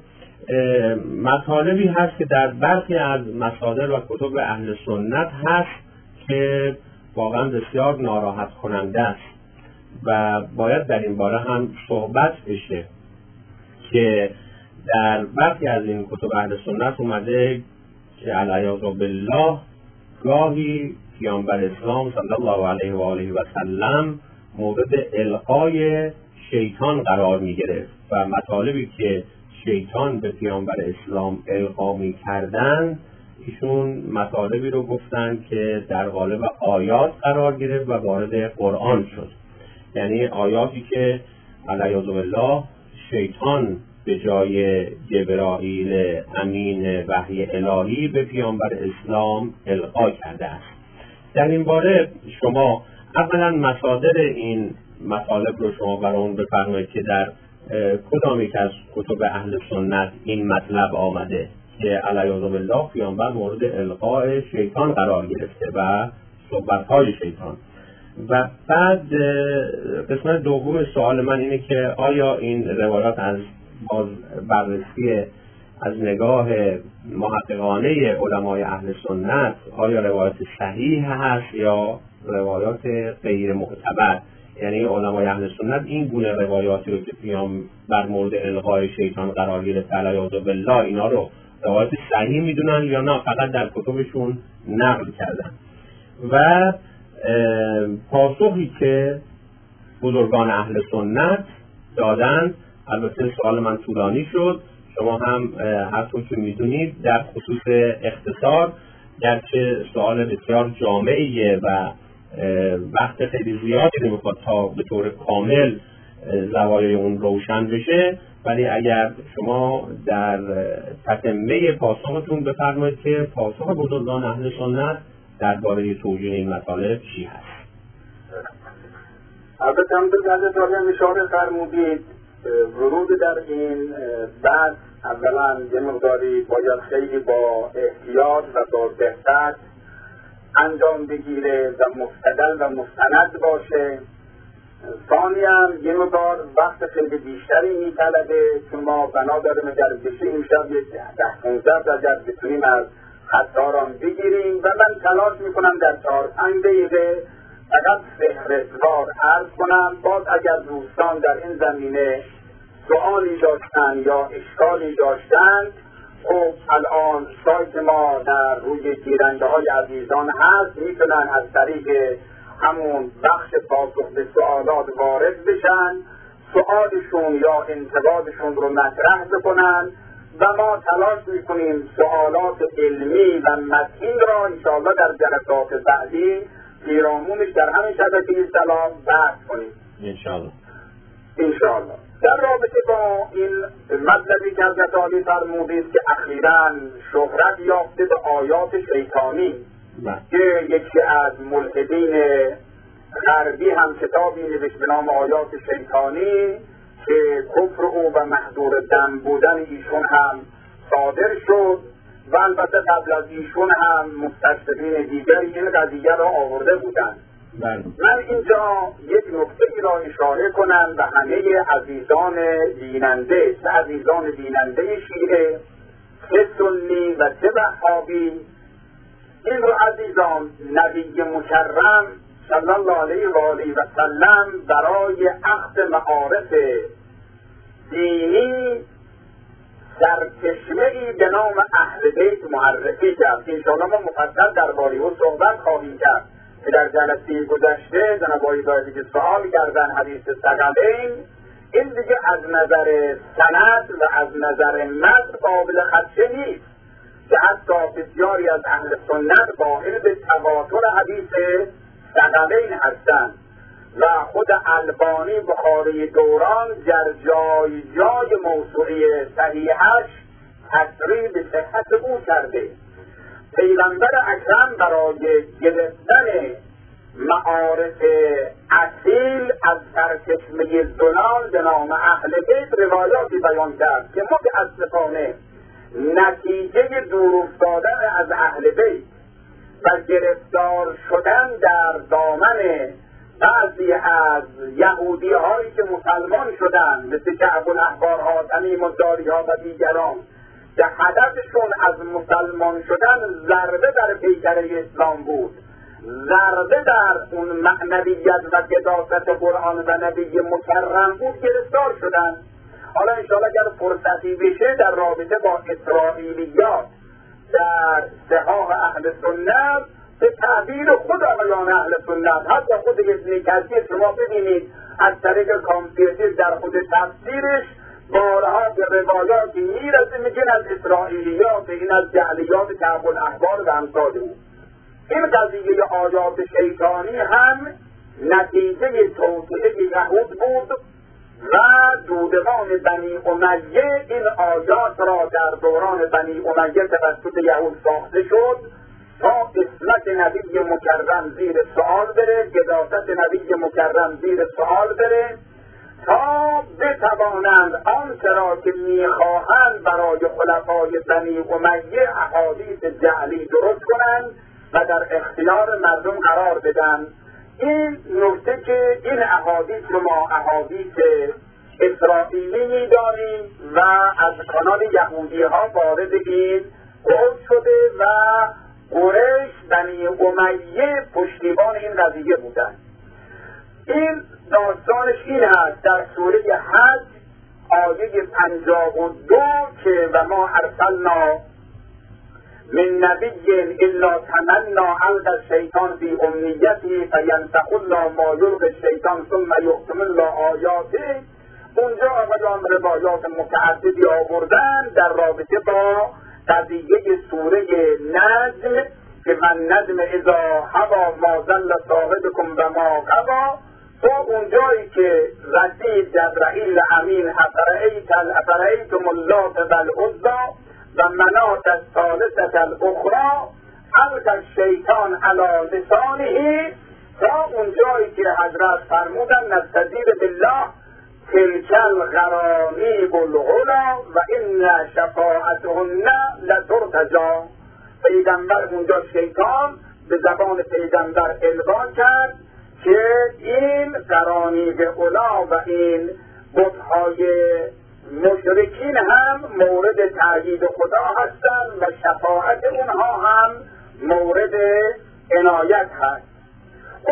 مطالبی هست که در برخی از مصادر و کتب اهل سنت هست که واقعا بسیار ناراحت کننده است و باید در این باره هم صحبت بشه که در برخی از این کتب اهل سنت اومده که علیه بالله گاهی پیامبر اسلام صلی الله علیه و آله و سلم مورد القای شیطان قرار می گرفت و مطالبی که شیطان به پیامبر اسلام القا می کردن ایشون مطالبی رو گفتن که در قالب آیات قرار گرفت و وارد قرآن شد. یعنی آیاتی که علیه بالله شیطان به جای جبرائیل امین وحی الهی به پیامبر اسلام القا کرده است. در این باره شما اولا مصادر این مطالب رو شما برامون بفرمایید که در کدام یک از کتب اهل سنت این مطلب آمده که علیه بالله پیامبر مورد القاء شیطان قرار گرفته و صحبت‌های شیطان. و بعد قسمت دوم سوال من اینه که آیا این روایات از باز بررسی از نگاه محققانه علمای اهل سنت آیا روایات صحیح هست یا روایات غیر معتبر؟ یعنی علمای اهل سنت این گونه روایاتی رو که پیام بر مورد القای شیطان قرار گرفته علیه بالله اینا رو روایات صحیح میدونن یا نه فقط در کتبشون نقل کردن؟ و پاسخی که بزرگان اهل سنت دادن، البته سوال من طولانی شد، شما هم هر طور که میدونید در خصوص اختصار گرچه سوال بسیار جامعیه و وقت خیلی زیادی نمیخواد تا به طور کامل زوایای اون روشن بشه، ولی اگر شما در تتمه پاسختون بفرمایید که پاسخ بزرگان اهل سنت درباره توجیه این مطالب چی هست؟ البته هم در جالب اشاره فرمودید ورود در این بحث اولا یه مقداری باید خیلی با احتیاط و با دقت انجام بگیره و مستدل و مستند باشه. ثانیاً یه مقدار وقت خیلی بیشتری میطلبه چون ما بنا داریم اگر بشه امشب یک ده پونزده درجه بتونیم از خطاران بگیریم و من تلاش میکنم در چهار پنج دقیقه فقط فهرستوار عرض کنم. باز اگر دوستان در این زمینه سوالی داشتن یا اشکالی داشتند، خب الان سایت ما در روی گیرنده های عزیزان هست، میتونن از طریق همون بخش پاسخ به سوالات وارد بشن، سوالشون یا انتقادشون رو مطرح بکنن و ما تلاش میکنیم سوالات علمی و متین را انشاءالله در جلسات بعدی پیرامونش در همین شبکه سلام بحث کنیم انشاءالله. انشاءالله در رابطه با این مطلبی که حضرت عالی فرمودید که اخیراً شهرت یافته به آیات شیطانی که یکی از ملحدین غربی هم کتابی نوشت به نام آیات شیطانی که کفر او و محظور دم بودن ایشون هم صادر شد و البته قبل از ایشون هم مستشرقین دیگری این قضیه را آورده بودند. من اینجا یک نکته ای را اشاره کنم به همه عزیزان دیننده، چه عزیزان دیننده شیعه، چه سنی و چه وهابی. این رو عزیزان نبی مکرم صلی الله علیه و آله و سلم برای اخذ معارف دینی سرچشمه‌ای به نام اهل بیت معرفی کرد. انشاءالله ما مفصل درباره او صحبت خواهیم کرد که در جلسه گذشته جناب آقای زاهدی که سوال کردن حدیث ثقلین، این دیگه از نظر سند و از نظر متن قابل خدشه نیست که حتی بسیاری از اهل سنت قائل به تواتر حدیث ثقلین هستند و خود البانی بخاری دوران در جای جای موسوعه صحیحش تصریح به صحت او کرده. پیغمبر اکرم برای گرفتن معارف اصیل از سرچشمه زلال به نام اهل بیت روایاتی بیان کرد که متاسفانه نتیجه دور افتادن از اهل بیت و گرفتار شدن در دامن بعضی از یهودی هایی که مسلمان شدن مثل کعب الاحبار ها، تمیم الداری ها و دیگران که هدفشون از مسلمان شدن ضربه در پیکره اسلام بود، ضربه در اون معنویت و قداست قرآن و نبی مکرم بود، گرفتار شدن. حالا انشاءالله اگر فرصتی بشه در رابطه با اسرائیلیات در صحاح اهل سنت به تعبیر خود آقایان اهل سنت، حتی خود ابن کثیر شما ببینید از طریق کامپیوتر در خود تفسیرش بارها به روایاتی میرسه میگن از اسرائیلیات، این از جعلیات کعب الاحبار و امثال او. این قضیه آیات شیطانی هم نتیجه توطئه یهود بود و دودمان بنی امیه این آیات را در دوران بنی امیه توسط یهود ساخته شد تا اسمت نبی مکرم زیر سوال بره، قداست نبی مکرم زیر سوال بره، تا بتوانند آنچه را که میخواهند برای خلفای بنی امیه احادیث جعلی درست کنند و در اختیار مردم قرار بدن. این نکته که این احادیث رو ما احادیث اسرائیلی می‌دانیم و از کانال یهودی ها وارد این قول شده و قریش بنی امیه پشتیبان این قضیه بودند. این داستانش این است در سوره حج آیه پنجاه و دو که و ما ارسلنا من نبی الا تمنا القى الشیطان فی امنیته فینسخ الله ما یلقی الشیطان ثم یحکم الله آیاته. اونجا آقایان روایات متعددی آوردن در رابطه با قضیه سوره نجم که من نجم اذا هوا ما ضل صاحبکم و ما غوا، تا اونجایی که رسید جبرائیل امین افرأیتم اللات والعزی و منات الثالثة الاخری القی الشیطان علی لسانه، تا اونجایی که حضرت فرمودن نستجیب بالله تلک الغرانیب العلا و ان شفاعتهن لترتجی. پیغمبر اونجا شیطان به زبان پیغمبر القا کرد که این غرانیب علا و این بت‌های مشرکین هم مورد تأیید خدا هستند و شفاعت اونها هم مورد عنایت هست. خب آقایان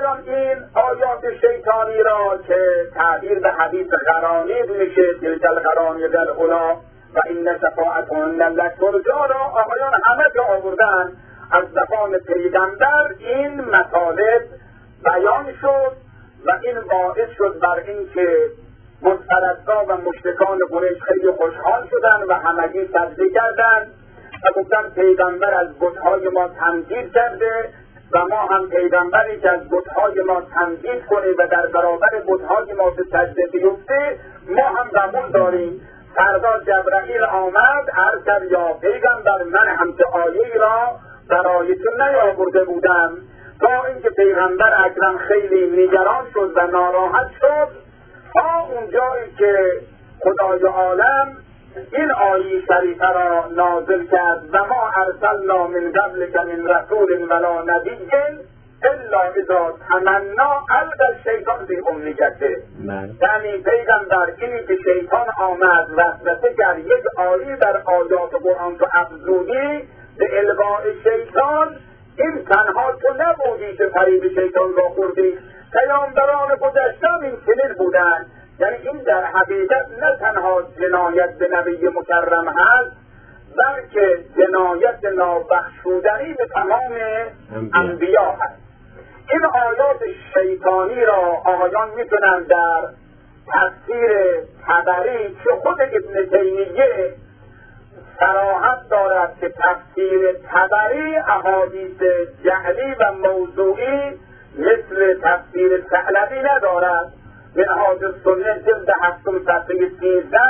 آقایان این آیات شیطانی را که تعبیر به حدیث غرانید میشه، تلک الغرانید الاولی و این شفاعتهن لترجا را آقایان همه جا آوردن. از زبان پیغمبر این مطالب بیان شد و این باعث شد بر این که مسترسا و مشرکان قریش خیلی خوشحال شدن و همگی سجده کردند و گفتن پیغمبر از بت‌های ما تمجید کرده و ما هم پیغمبری که از بت‌های ما تمجید کنه و در برابر بت‌های ما به سجده بیفته ما هم قبول داریم. فردا جبرائیل آمد عرض کرد یا پیغمبر من همچه آیه را برای تو نیاورده بودم، تا اینکه پیغمبر اکرم خیلی نگران شد و ناراحت شد تا اونجایی که خدای عالم این آیه شریفه را نازل کرد و ما ارسلنا من قبلک من رسول ولا نبی الا اذا تمنا القى الشیطان فی امنیته. یعنی پیغمبر اینی که شیطان آمد وسوسه کرد یک آیه در آیات قرآن تو افزودی به القاء شیطان، این تنها تو نبودی که فریب شیطان را خوردی، پیامبران گذشته این چنین بودند. یعنی این در حقیقت نه تنها جنایت به نبی مکرم هست بلکه جنایت نابخشودنی به تمام انبیا هست. این آیات شیطانی را آقایان میتونن در تفسیر طبری که خود ابن تیمیه صراحت دارد که تفسیر طبری احادیث جعلی و موضوعی مثل تفسیر ثعلبی ندارد. منهاج السنه جلد هفتم صفحه سیزده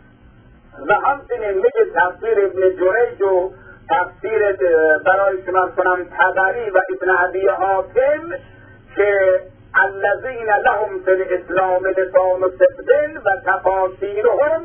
و همچنین میگه تفسیر ابن جریج و تفسیر برای شما کنم طبری و ابن ابی حاتم که الذین لهم فی الاسلام لسان صدق و تفاسیرهم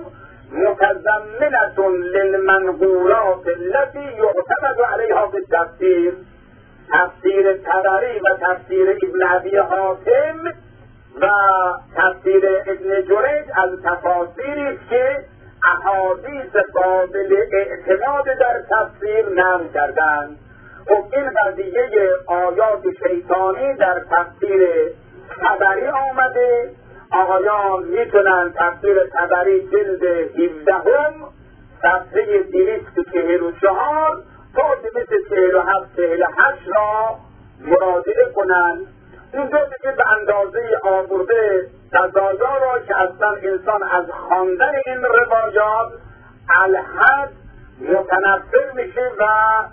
متضمنة للمنقولات التي يعتمد عليها في التفسير. تفسیر طبری و تفسیر ابن ابی حاتم و تفسیر ابن جریج از تفاسیری است که احادیث قابل اعتماد در تفسیر نقل کردند. خب این قضیه آیات شیطانی در تفسیر طبری آمده. آقایان میتونن تفسیر طبری جلد هفدهم صفحه دویست و چهل و چهار تا دویست و چهل و هفت چهل و هشت را مراجعه کنند. اونجا که به اندازه آورده تضادا را که اصلا انسان از خواندن این روایات الحد متنفر میشه و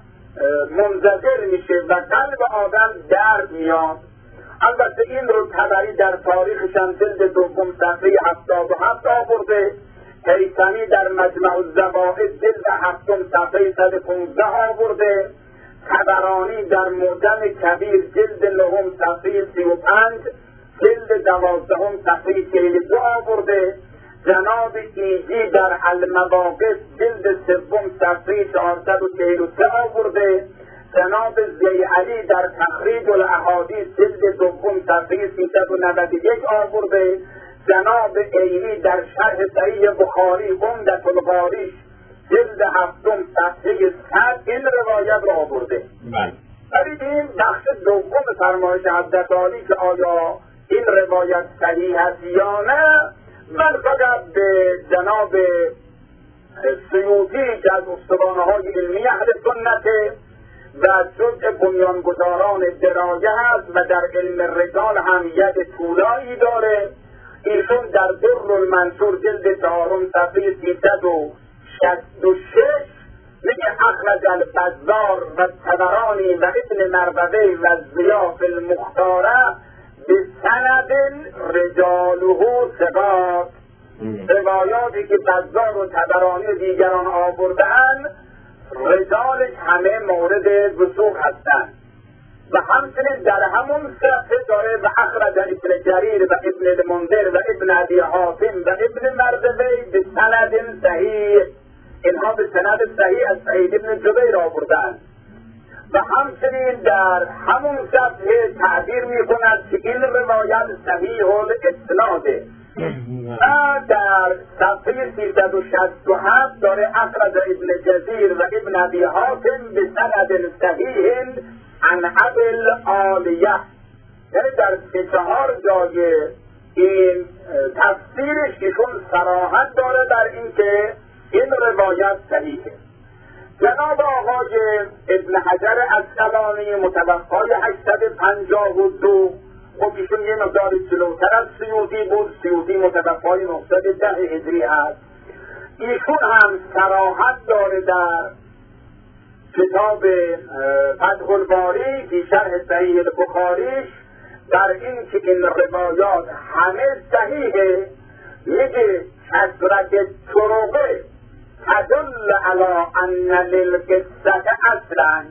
منزجر میشه و قلب آدم درد میاد. البته این رو طبری در تاریخشان جلد دوم صفحه هفتاد و هفت آورده، هیثمی در مجمع الزوائد جلد هفتم صفحه صد و پانزده آورده، طبرانی در معجم کبیر جلد نهم صفحه سی و پنج، جلد دوازدهم صفحه چهل و دو آورده، جناب ایجی در المواقف جلد سوم صفحه چهارصد و چهل و سه آورده، جناب زیعلی در تخریج الاحادیث جلد دوم صفحه سیصد و نود و یک آورده، جناب عینی در شرح صحیح بخاری عمدة القاری جلد هفتم صفحه صد این روایت را آورده. ولی این بخش دوم فرمایش حضرت عالی که آیا این روایت صحیح است یا نه، من فقط به جناب سیوطی که از استوانه‌های علمی اهل سنت و جزء بنیانگذاران درایه هست و در علم رجال هم ید طولایی داره، ایشون در در المنصور جلد چهارم صفحه سیصد و شصت و شش میگه اخرج الفزار و طبرانی و ابن مروزی و ضیاء فی المختاره به سند رجاله ثقات. روایاتی که فزار و طبرانی و دیگران آورده‌اند رجالش همه مورد وثوق هستند. و همچنین در همون صفحه داره و اخرج ابن جریر و ابن المنذر و ابن ابی حاتم و ابن مردوی به سند صحیح، اینها به سند صحیح از سعید ابن جبیر آوردند. و همچنین در همون صفحه تعبیر می کند که این روایت صحیح الاسناده. و در صفحه سیصد و شصت و هفت داره اخرج ابن جزیر و ابن ابی حاتم به سند صحیح عن ابی العالیه. یعنی در سه چهار جای این تفسیرش ایشون صراحت داره در این که این روایت صحیحه. جناب آقای ابن حجر عسقلانی متوفای هشتصد و پنجاه و دو، خب ایشون یه مقدار جلوتر از سیوطی بود، سیوطی متوفای نهصد و ده هجری هست. ایشون هم صراحت داره در کتاب فتح الباری فی شرح صحیح البخاریش در این که این روایات همه صحیحه. میگه کثرت طرقه تدل علی ان للقصة اصلا،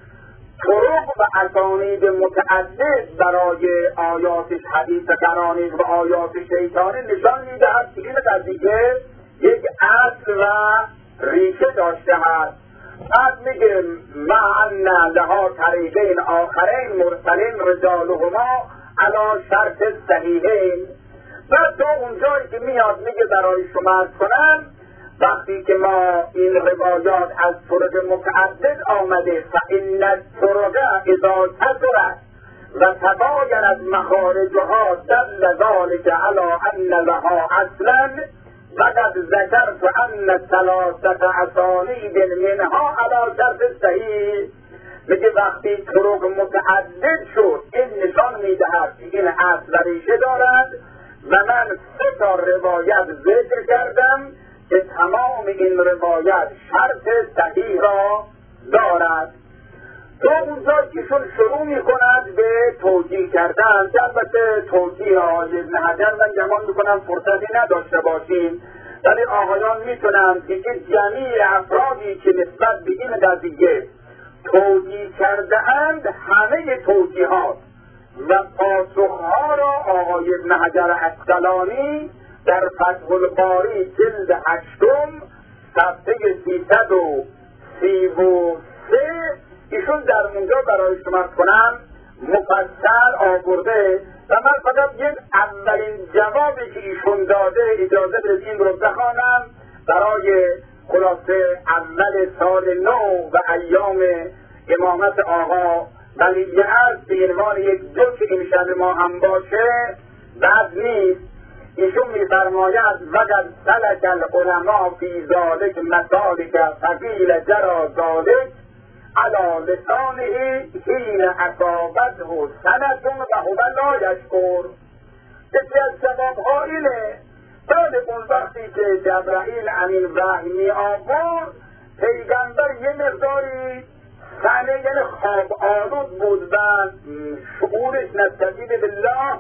طرق و اسانید متعدد برای آیات حدیث قرآنی و آیات شیطانی نشان میدهد که این قضیه یک اصل و ریشه داشته است. بعد میگه مع ان لها طریقین آخرین مرسلین رجالهما علی شرط صحیحین. بعد تا اونجایی که میاد میگه برای شما کنم وقتی که ما این روایات از طرق متعدد آمده فإن الطرق اذا كثرت و تباینت مخارجها دل ذلك علی ان لها اصلا وقد ذکرت ان ثلاثة اسانید منها علی شرط صحیح. میگه وقتی طرق متعدد شد این نشان میدهد که این اصل ریشه دارد و من سه تا روایت ذکر کردم که تمام این روایت شرط صحیح را دارد. تو اونجا کهشون شروع می کند به توجیه کردن، که البته توجیه آقای ابن حجر من گمان میکنم فرصتی نداشته باشیم، ولی آقایان میتونن که جمعی افرادی که نسبت به این قضیه توجیه کرده اند همه توجیهات و پاسخها را آقای ابن حجر عسقلانی در فتح الباری جلد هشتم صفحه سیصد و سی و سه ایشون در اونجا برای شما کنم مفصل آورده و من فقط یک اولین جوابی که ایشون داده اجازه بدید این رو بخوانم برای خلاصه اول سال نو و ایام امامت آقا ولی از به عنوان یک جز که این شب ما هم باشه بعد نیست. ایشون می‌فرماید وقد سلک العلماء فی ذلک مسالک ثقیل جرى ذلک علی لسانه حین اصابته سنة و هو لا یشکر. یکی از جوابها اینه بعد اون وقتی که جبرائیل امین وحی می آورد پیغمبر یه مقداری سنه یعنی خواب آلود بود و شعورش نستجیب بالله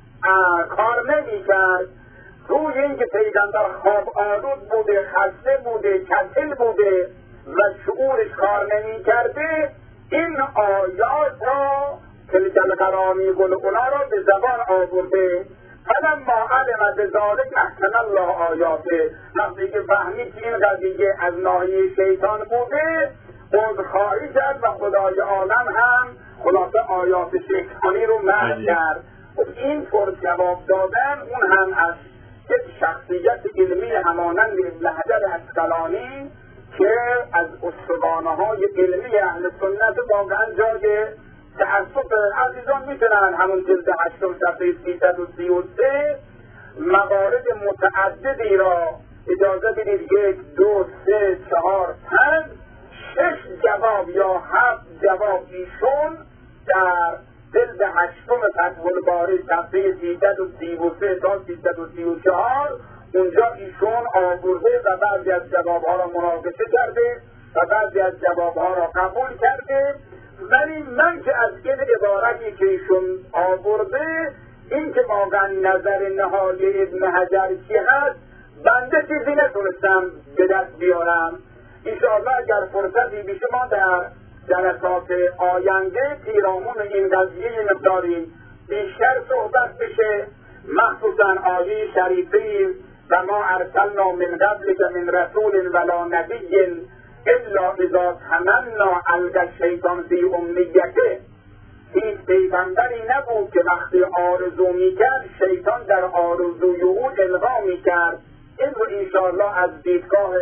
کار نمی کرد. روی این که پیغمبر خواب آلود بوده، خسته بوده، کسل بوده و شعورش کار نمی کرده این آیات را که القرآنی گل اونا را به زبان آورده. فلما علم بذلک احسن الله آیاته، وقتی که فهمید که این قضیه از ناحیه شیطان بوده عذرخواهی کرد و خدای عالم هم خلاصه آیات شیطانی رو محو کرد. این طور جواب دادن اون هم از یک شخصیت علمی همانند ابن حجر عسقلانی که از استوانه های علمی اهل سنت واقعا جای تأسف عزیزان میتونن همون جلد هشتم صفحه سیصد و سی و سه موارد متعددی را اجازه بدید یک دو سه چهار پنج شش جواب یا هفت جواب ایشون در جلد هشتم فتح الباری صفحه سیصد و سی و سه تا سیصد و سی و چهار اونجا ایشون آورده و بعضی از جوابها را مناقشه کرده و بعضی از جوابها را قبول کرده. ولی من که از این عبارتی که ایشون آورده این که واقعا نظر نهایی ابن حجر چی هست بنده چیزی نتونستم به دست بیارم. انشاءالله اگر فرصتی به شما در جلسات آینده پیرامون این قضیه مقداری بیشتر صحبت بشه، مخصوصا آیه شریفی و ما ارسلنا من قبلک من رسول ولا نبی الا اذا تمنا القی الشیطان فی امنیته، هیچ پیغمبری نبود که وقتی آرزو میکرد شیطان در آرزوی او القا میکرد. این رو انشاءالله از دیدگاه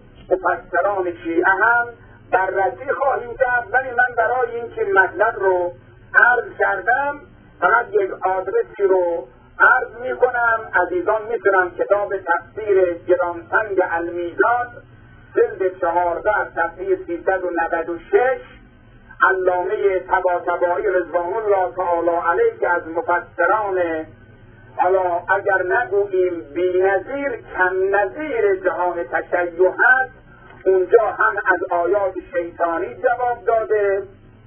مفسران شیعه هم بررسی خواهیم کرد، ولی من برای اینکه مطلب رو عرض کردم فقط یک آدرسی رو عرض می کنم. عزیزان میتونم کتاب تفسیر گرانسنگ المیزان جلد چهارده صفحه سیصد و نود و شش علامه طباطبایی رضوان الله تعالی علیه که از مفسران حالا اگر نگوییم بی‌نظیر کم نظیر جهان تشیع هست، اونجا هم از آیات شیطانی جواب داده،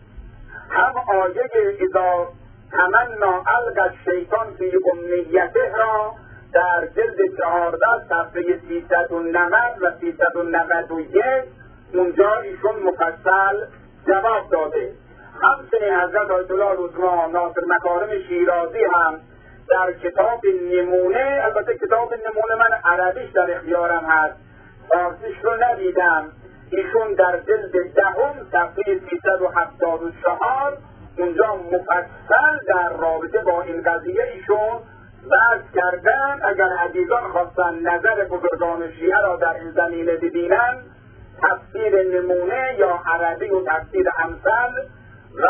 هم آیه اذا تمنا القی الشیطان فی امنیته را در جلد چهارده صفحه سیصد و نود و سیصد و نود و یک اونجا ایشون مفصل جواب داده. همچنین حضرت آیت الله روزما ناصر مکارم شیرازی هم در کتاب نمونه، البته کتاب نمونه من عربیش در اختیارم هست، فارسیش رو ندیدم، ایشون در جلد دهم صفحه سیصد و هفتاد و چهار اونجا مفصل در رابطه با این قضیه ایشون بحث کردن. اگر عزیزان خواستن نظر بزرگان شیعه را در این زمینه ببینن، تفسیر نمونه یا عربی و تفسیر امثل و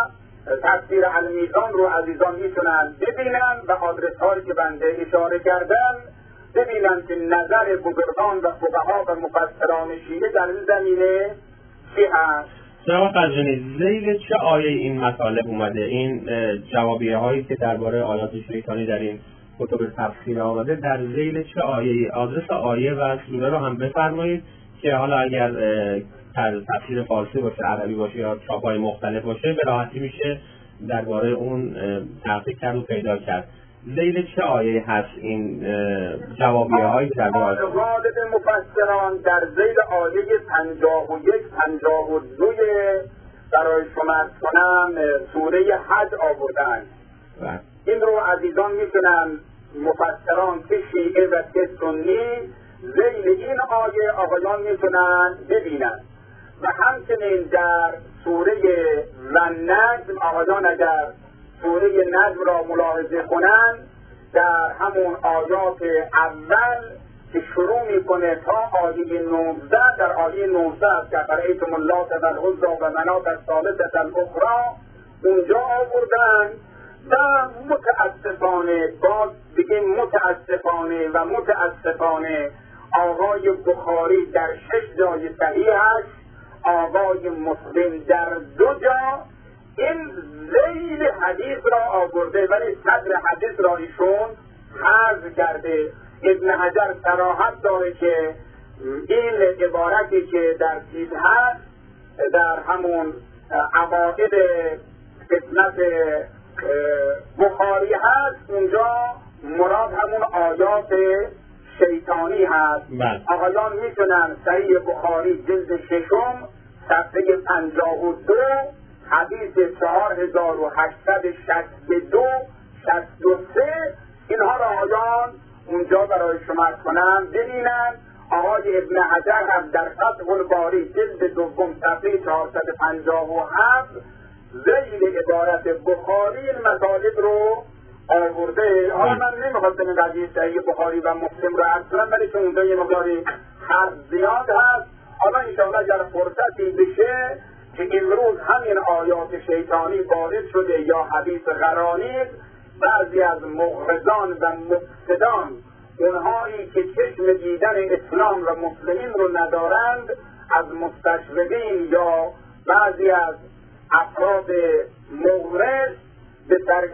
تفسیر المیزان رو عزیزان میتونن ببینن و آدرس هایی که بنده اشاره کردم ببینن که نظر بزرگان و فقها و مفسران شیعه در این زمینه چی هست. جناب قزوینی، ذیل چه آیه این مطالب اومده؟ این جوابیه هایی که درباره آیات شیطانی در این کتب تفسیر آمده در ذیل چه آیه؟ آدرس آیه و سوره رو هم بفرمایید که حالا اگر تفسیر فارسی باشه، عربی باشه یا چاپ‌های مختلف باشه به راحتی میشه درباره اون تحقیق کرد و پیدا کرد. ذیل چه آیه هست این جوابیه هایی که در غالب مفسران در ذیل آیه پنجاه و یک پنجاه و دو برای شما کنم سوره حج آوردن. این رو عزیزان میتونن مفسران که شیعه و که سنی ذیل این آیه آقایان میتونن ببینن. و همچنین در سوره والنجم آقایان اگر سوره نجم را ملاحظه کنن در همون آیات اول که شروع میکنه تا آیه نوزده، در آیه نوزده که فرأیتم اللات و العزی و مناة الثالثة الاخری اونجا آوردن و متاسفانه باز بگیم متاسفانه و متاسفانه آقای بخاری در شش جای صحیحش، آقای مسلم در دو جا این ذیل حدیث را آورده ولی صدر حدیث را ایشون حذف کرده. ابن حجر صراحت داره که این عبارتی که در چیز هست در همون عقاید قسمت بخاری هست اونجا مراد همون آیات شیطانی هست. آقایان میتونن صحیح بخاری جلد ششم صفحه پنجاه و دو حدیث چهار هزار و هشتصد و شصت و دو شصت و سه اینها را آقایان اونجا برای شما کنم ببینن. آقای ابن حجر هم در فتح الباری جلد دوم صفحه چهارصد و پنجاه و هفت ذیل عبارت بخاری این مطالب رو آورده. حالا من نمیخواستم این قضیه صحیح بخاری و مسلم رو عرض کنم ولی چون اونجا یه مقداری حرف زیاد هست، حالا انشاءالله اگر فرصتی بشه که امروز همین آیات شیطانی وارد شده یا حدیث غرانیق، بعضی از مغرضان و مفسدان اونهایی که چشم دیدن اسلام و مسلمین رو ندارند از مستشرقین یا بعضی از افراد مغرض به سر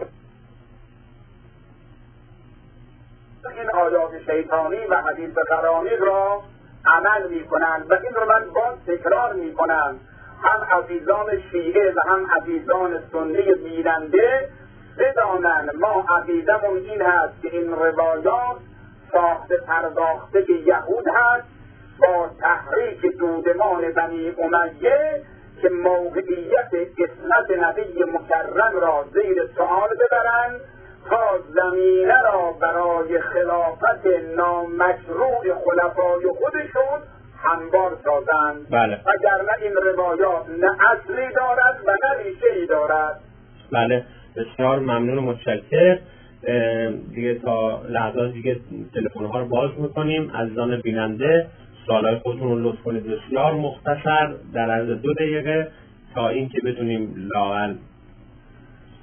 این آیات شیطانی و حدیث غرانیق را عمل می کنند. و این رو من باز تکرار می کنم، هم عزیزان شیعه و هم عزیزان سنی بیننده بدانند ما عقیدمون این هست که این روایات ساخته پرداخته به یهود هست با تحریک دودمان بنی امیه که موقعیت اسمت نبی مکرم را زیر سؤال ببرند تا زمینه را برای خلافت نامشروع خلفای خودشون هموار سازند. بله. وگرنه این روایات نه اصلی دارد و نه ریشه‌ای دارد. بله، بسیار ممنون و متشکر. دیگه تا لحظات دیگه تلفن ها رو باز میکنیم. عزیزان بیننده سوالای خودتون رو لطف کنید بسیار مختصر در عرض دو دقیقه تا اینکه بتونیم لااقل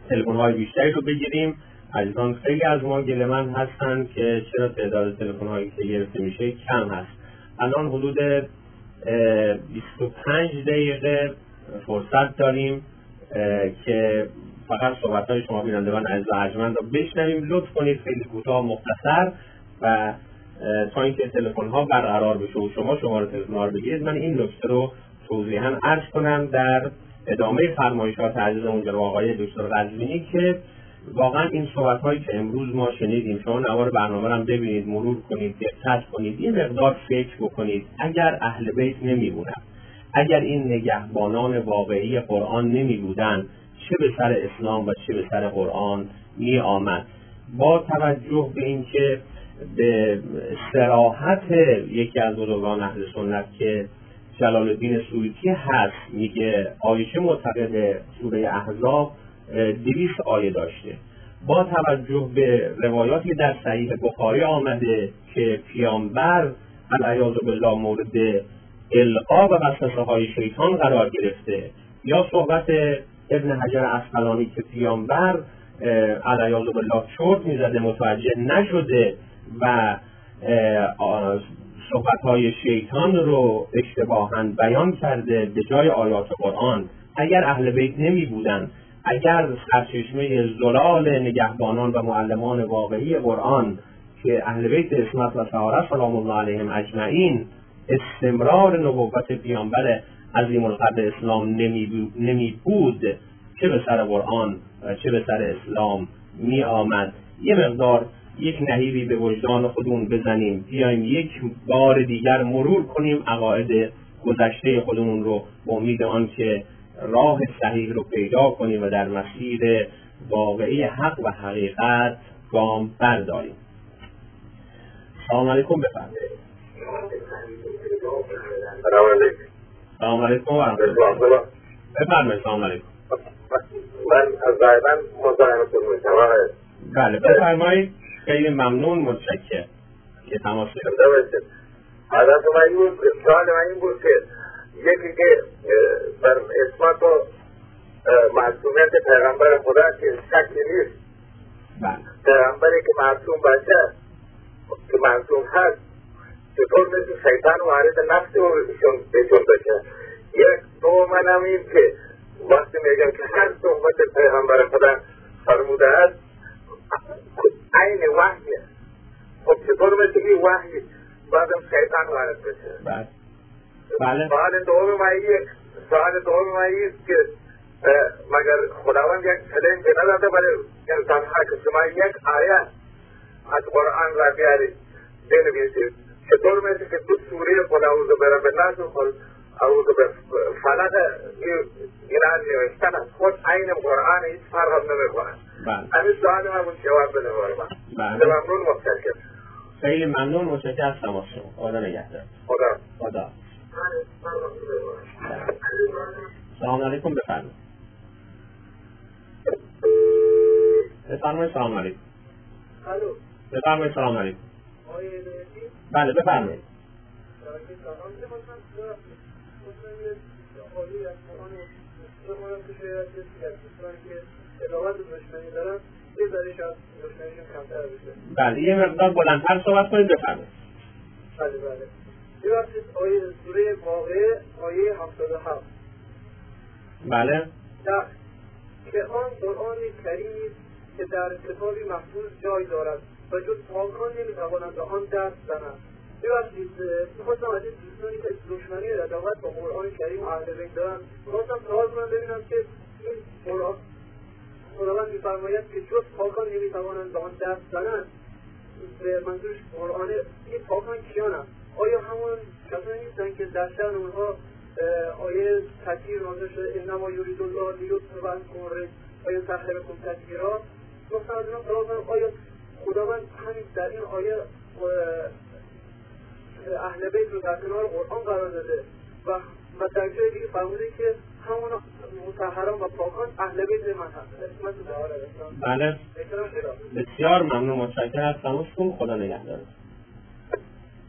تلفن‌های بیشتری رو بگیریم. عزیزان خیلی از ما گله‌مند هستن که چرا تعداد تلفن‌هایی که گرفته میشه کم هست. الان حدود بیست و پنج دقیقه فرصت داریم که فقط صحبت‌های شما بینندگان عزیز و ارجمند رو بشنویم. لطف کنید خیلی کوتاه مختصر و تا اینکه تلفن‌ها برقرار بشه و شما شماره تلفن‌ها رو بگیرید، من این نکته رو توضیحاً عرض کنم در ادامه فرمایشات عزیزمون جناب آقای دکتر قزوینی که واقعا این صحبت‌هایی که امروز ما شنیدیم، شما نوار برنامه رو هم ببینید، مرور کنید، دقت کنید، یه مقدار فکر بکنید. اگر اهل بیت نمی‌بودن، اگر این نگهبانان واقعی قرآن نمی‌بودن، چه به سر اسلام و چه به سر قرآن می آمد؟ با توجه به اینکه به صراحت یکی از بزرگان اهل سنت که جلال الدین سیوطی هست، میگه عایشه معتقد سوره احزاب دویست آیه داشته. با توجه به روایاتی در صحیح بخاری آمده که پیامبر علیاذ بالله مورد القا و وسوسه های شیطان قرار گرفته، یا صحبت ابن حجر عسقلانی که پیامبر علیاذ بالله چرت میزده متوجه نشده و صحبت‌های شیطان رو اشتباهاً بیان کرده به جای آیات قرآن. اگر اهل بیت نمی بودن، اگر سرچشمه زلال نگهبانان و معلمان واقعی قرآن که اهل بیت عصمت و طهارت سلام الله علیهم اجمعین استمرار نبوت پیامبر عظیم القدر اسلام نمی, نمی بود، چه به سر قرآن و چه به سر اسلام می آمد. یه مقدار یک نهیبی به وجدان خودمون بزنیم، بیایم یک بار دیگر مرور کنیم عقاید گذشته خودمون رو، با امید آن که راه صحیح رو پیدا کنیم و در مسیر واقعی حق و حقیقت گام برداریم. سلام علیکم، بفرمایید. سلام علیکم. سلام علیکم و رحمت الله. بفرمایید. سلام علیکم. من از زایدن مزاحمتون میشم. بله بفرمایید. خیلی ممنون، متشکرم که تماس گرفتید. حضرت من این بود، سوال من این بود که یکی که بر اسمت و معصومیت پیغمبر خدا که شکی نیست، پیغمبری که معصوم باشه، که معصوم هست، چطور مثل شیطان وارد نفس او بشون بشه؟ یک دو من هم این که وقتی میگم که هر صحبت پیغمبر خدا فرموده است عین وحیه، خب چطور مثل این وحی بعدم شیطان وارد بشه؟ بله بله. سوال دوم من یک سوال دوم من است که مگر خداوند یک چلنج نداده برای انسانها که شما یک آیه از قرآن را بیارید بنویسید؟ چطور مثل که تو سوره قل اعوذ برب الناس و قل اعوذ بفلق اینا نوشتن از خود عین قرآن هیچ فرق هم نمیکنه. همین سوال من بود، جواب بده برام. ممنون، متشکرم. خیلی ممنون، متشکرم از تماس شما. خدا نگهدار. خدا خدا. سلام علیکم، بفرمایید. بفرمایید. سلام علیکم. الو. بفرمایید. سلام علیکم. آقای بله بفرمایید. بله یه مقدار بلندتر صحبت کنید، بفرمایید. بله بله. ببخشید آیه سوره واقعه آیه هفتاد و هفت. بله. در که آن قرآن کریمی که در کتابی محفوظ جای دارد و جز پاکان نمیتوانند به آن دست زنند. ببخشید میخواستم از این دوستانی که دشمنی رضاوت با قرآن کریم و اهل بیت دارن میخواستم سوال کنم ببینم که این قرآن خداوند میفرماید که جز پاکان نمیتوانند به آن دست زنند، به منظورش قرآن این پاکان کیانند؟ آیا همون کسانی نیستن که در شأن اونها آیه تطهیر نازل شده انما یرید الله لیطهر عنکم الرجس و یطهرکم تطهیرا؟ گفتم از اینا سوال کنم آیا خداوند همین در این آیه اهل بیت رو در کنار قرآن قرار داده و و در جای دیگه فرموده که همون مطهران و پاکان اهل بیت من هست. بله بسیار ممنون، متشکرم از تماستون. خدا نگهدار.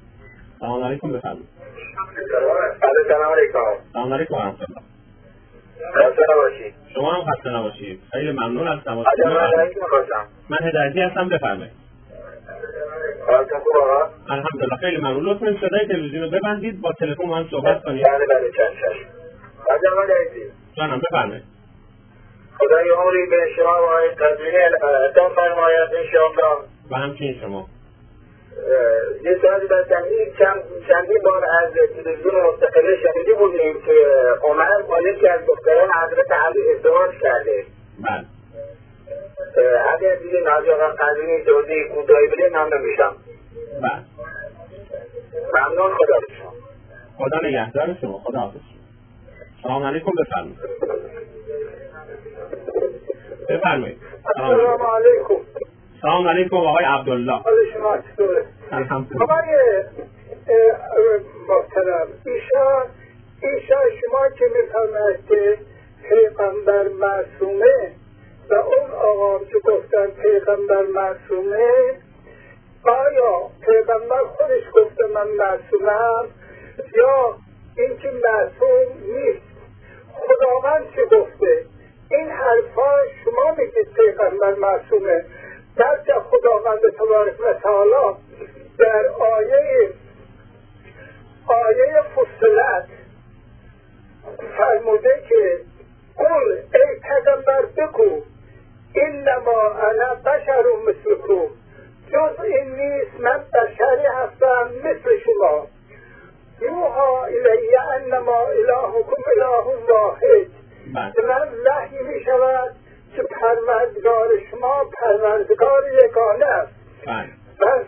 سلام علیکم، بفرمایید. سلام علیکم. سلام علیکم و رحمت الله. خسته نباشید. شما هم خسته نباشید. خیلی ممنون از تماس. من هدایتی هستم، بفرمایید. حالتون خوب آقا؟ الحمدلله خیلی ممنون. لطفاً صدای تلویزیون رو ببندید، با تلفن ما هم صحبت کنید. بله بله چشم چشم. حاجی آقا هدایتی. جانم بفرمایید. خدای عمری به شما و آقای قدیمی عطا فرماید انشاءالله. و همچنین شما. یه سوالی داشتم. این چند چندین بار از تلویزیون مستقله شنیده بودیم که عمر با یکی از دختران حضرت علی ازدواج کرده. بله. اگر دیگه نازی آقا قدیمی توضیح کوتاهی بده ممنون میشم. بله. ممنون. خدا شما. خدا نگهدار شما. خدا حافظ. سلام علیکم. بفرمایید. بفرمایید. سلام علیکم. سلام علیکم آقای عبدالله. حال شما چطوره؟ الحمدلله. آقای محترم، ایشان ایشان شما که میفرماید که پیغمبر معصومه و اون آقا که گفتن پیغمبر معصومه، آیا پیغمبر خودش گفته من معصومم یا اینکه معصوم نیست؟ خداوند چه گفته؟ این حرفا شما میگید پیغمبر معصومه، درچه خداوند تبارک و تعالی در آیه آیه فصلت فرموده که قل ای پیغمبر بگو انما انا بشر مثلکم، جز این نیست من بشری هستم مثل شما. یوحا الی انما الهکم اله واحد، من وحی می شود که پروردگار شما پروردگار یگانه است. پس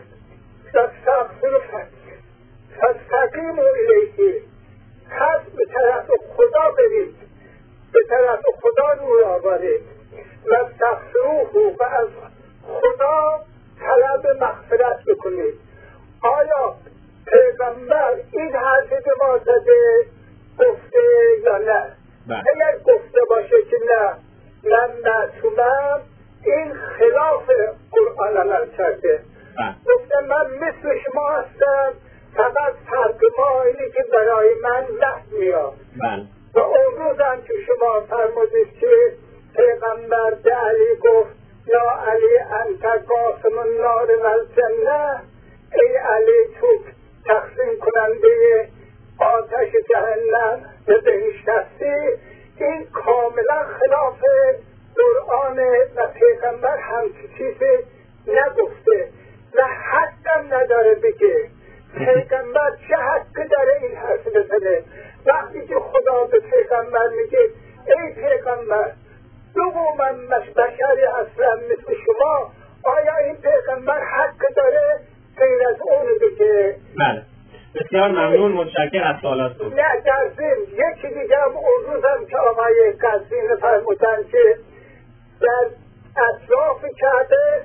فاستقیموا الیه، پس به طرف خدا برید، به طرف خدا روی آورید و استغفروه، و از خدا طلب مغفرت بکنید. آیا پیغمبر این حرف به ما زده گفته یا نه؟ اگر گفته باشه که نه من معصومم، این خلاف قرآن عمل کرده. گفته من مثل شما هستم، فقط فرق ما اینه که برای من وحی میاد. و اون روز هم که شما فرمودید که پیغمبر به علی گفت یا علی انت قاسم النار و الجنه، ای علی تو تقسیم کننده آتش جهنم به بهشت هستی، این کاملا خلاف قرآن و پیغمبر همچی چیزی نگفته و حقم نداره بگه. پیغمبر چه حقی داره این حرف بزنه؟ وقتی که خدا به پیغمبر میگه ای پیغمبر بگو من بشری هستم مثل شما، آیا این پیغمبر حق داره غیر از اون بگه؟ بله. بسیار ممنون، متشکرم از سوالاتتون. نه در ضمن یکی دیگه هم اون روزم که آقای قاسمی فرمودن که در اطراف کعبه،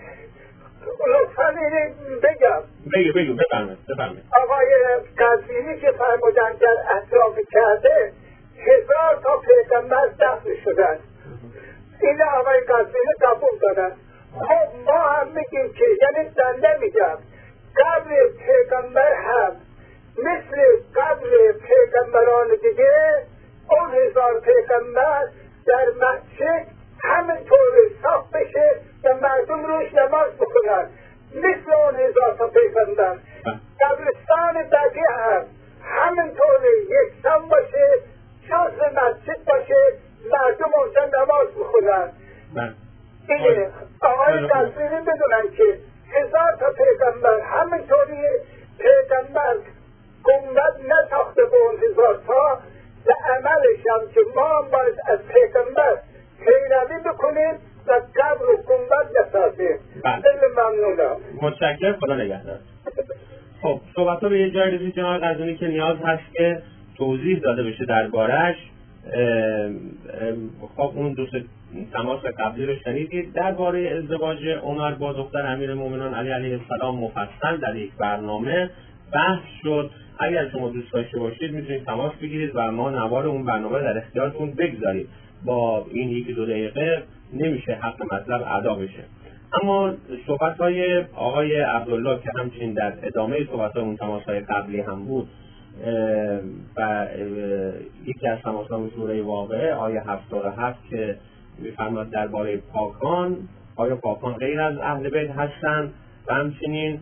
لطفا اینه بگم بگو بگو بفرمایید بفرمایید. آقای قاسمی که فرمودن در اطراف کعبه هزار تا پیغمبر دفن شدن، این آقای قاسمی قبول دادن. خب ما هم میگیم که یعنی دنده میگم قبل پیغمبر هم مثل قبل پیغمبران دیگه اون هزار پیغمبر در مسجد همینطور صاف بشه و مردم روش نماز بکنن مثل اون هزار تا پیغمبر. قبرستان بعدی هم همینطور یکسان باشه، جزء مسجد باشه، مردم اونجا نماز بکنن. اینه آقای قاسمی بدونن که هزار تا پیغمبر همینطوری پیغمبر گنبد نساخته به اون هزار تا و عملش هم که ما هم باید از پیغمبر پیروی بکنیم و قبر و گنبد نسازیم. خیلی ممنونم. متشکرم، خدا نگهدار. خب صحبت ها به یه جای رسید جناب قزوینی که نیاز هست که توضیح داده بشه درباره‌اش. خب اون دوست تماس قبلی رو شنیدید. درباره ازدواج عمر با دختر امیرالمومنین علی علیه السلام مفصل در یک برنامه بحث شد. اگر شما دوست داشته باشید میتونید تماس بگیرید و ما نوار اون برنامه در اختیارتون بگذارید. با این یکی دو دقیقه نمیشه حق مطلب ادا بشه. اما صحبت‌های آقای عبدالله که همچنین در ادامه صحبت‌های اون تماس‌های قبلی هم بود و یکی از تماسنامه سوره واقعه آیه هفتاد و هفت که می‌فرماید درباره پاکان، آیا پاکان غیر از اهل بیت هستند و همچنین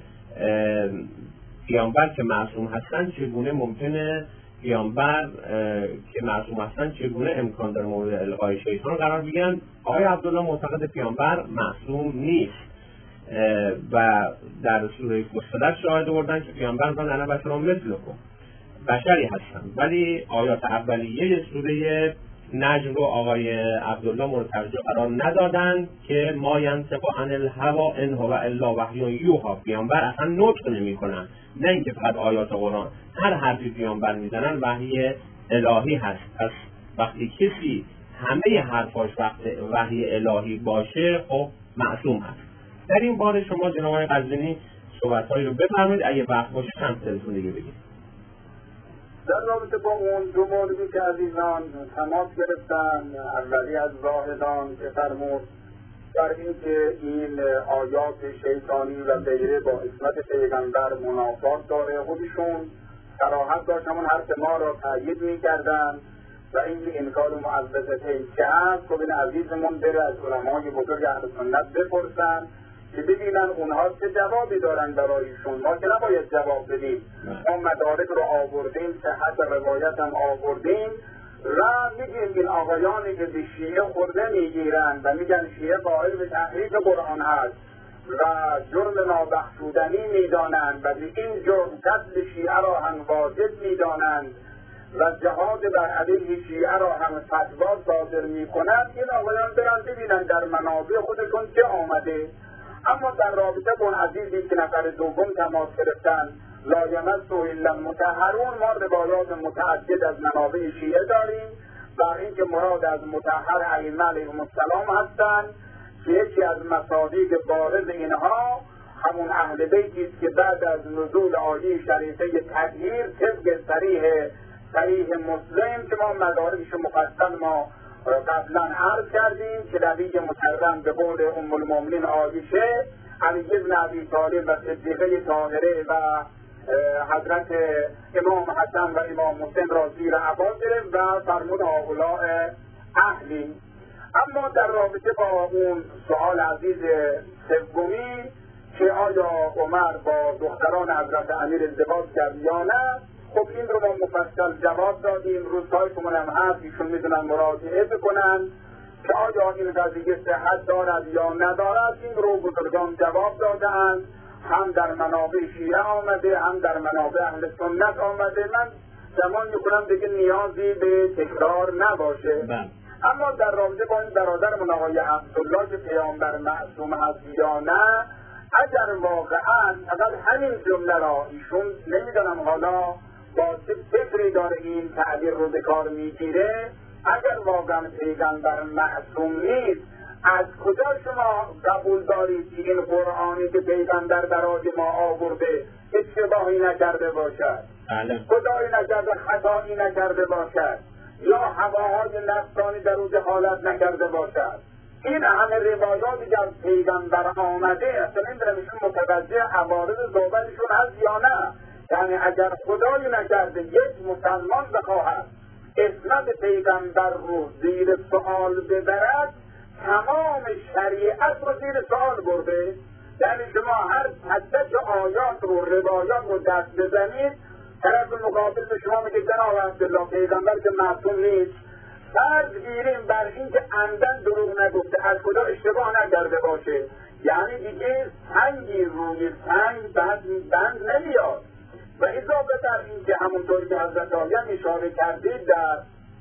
پیامبر که معصوم هستند چگونه ممکنه پیامبر که معصوم هستند چگونه امکان داره مورد القای شیطان قرار بگیرن. آقای عبدالله معتقد پیامبر معصوم نیست و در سوره فصلت شاهد آوردن که پیامبر من انا بشر مثلکم، بشری هستند، ولی آیات اولیه سوره نجم رو آقای عبدالله مورد توجه قرار ندادن که ما ینطق عن الهوا ان هو الا وحی یوحی، پیامبر اصلا نطق نمی‌کنن، نه اینکه فقط آیات قرآن، هر حرفی پیامبر میزنن وحی الهی هست. پس وقتی کسی همه حرفاش وقت وحی الهی باشه خب معصوم هست. در این باره شما جناب آقای قزوینی صحبت‌هایی رو بفرمایید، اگه وقت باشه چند تلفن دیگه بگید. در رابطه با اون دو موردی که عزیزان تماس گرفتن، اولی از زاهدان که فرمود در این که این آیات شیطانی و غیره با عصمت پیغمبر منافات داره، خودشون صراحت داشت همون حرف ما را تأیید می‌کردن و این انکار معوضتین که هست. خب این عزیزمون بره از علمای بزرگ اهل سنت بپرسن که ببینن اونها چه جوابی دارن برایشون. ما که نباید جواب بدیم، ما مدارک رو آوردیم، صحت روایت هم آوردیم و میگیم این آقایانی که به شیعه خورده میگیرن و میگن شیعه قائل به تحریف قرآن هست و جرم نابخشودنی میدانند و به این جرم قتل شیعه را هم واجب میدانند و جهاد بر علیه شیعه را هم فتوا صادر میکنند، این آقایان برن ببینن در منابع خودشون چه آمده. اما در رابطه با اون عزیزی که نفر دوم تماس گرفتن لا یمسه الا المطهرون، ما روایات متعدد از منابع شیعه داریم بر اینکه مراد از مطهر ائمه علیهم السلام هستند که یکی از مصادیق بارز اینها همون اهل بیتی است که بعد از نزول آیه شریفه تطهیر طبق صریح صحیح مسلم که ما مدارکش مفصل ما قبلا عرض کردیم که نبی مکرم به قول ام المؤمنین عایشه، علی بن ابی طالب و صدیقه طاهره و حضرت امام حسن و امام حسین را زیر عبا گرفت و فرمود هؤلاء اهلی. اما در رابطه با اون سوال عزیز سومی که آیا عمر با دختران حضرت امیر ازدواج کرد یا نه، خب این رو ما مفصل جواب دادیم. روزهای که منم هست ایشون میدونن مراجعه بکنن که آیا این قضیه صحت دارد یا ندارد. این رو بزرگان جواب دادن، هم در منابع شیعه آمده هم در منابع اهل سنت آمده. من زمان میکنم دیگه نیازی به تکرار نباشه. بله. اما در رابطه با این برادرمون آقای عبدالله که پیامبر معصوم هست یا نه، اگر واقعا فقط همین جمله را ایشون نمیدونم حالا با چه فکری داره این تعبیر رو به کار میگیره، اگر واقعا پیغمبر معصوم نیست، از کجا شما قبول دارید که این قرآنی که پیغمبر برای ما آورده اشتباهی نکرده باشد، خدایی نکرده خطایی نکرده باشد یا هواهای نفسانی در او دخالت نکرده باشد؟ این همه روایاتی که از پیغمبر آمده اصلا نمیدونم ایشون متوجه عوارض صحبتشون هست یا نه. یعنی اگر خدایی نکرده یک مسلمان بخواهد اسناد پیغمبر رو زیر سوال ببرد، تمام شریعت رو زیر سوال برده. یعنی شما هر تک آیات رو روایات رو دست بزنید، طرف مقابل به شما میگه جناب عبدالله پیغمبر که معصوم نیست، فرض گیریم بر این که عمدن دروغ نگفته، از خدا اشتباه نکرده باشه، یعنی دیگه سنگی روی سنگ بند, بند نمیاد. و اضافه در این که همونطوری که حضرت آیان اشاره کردید در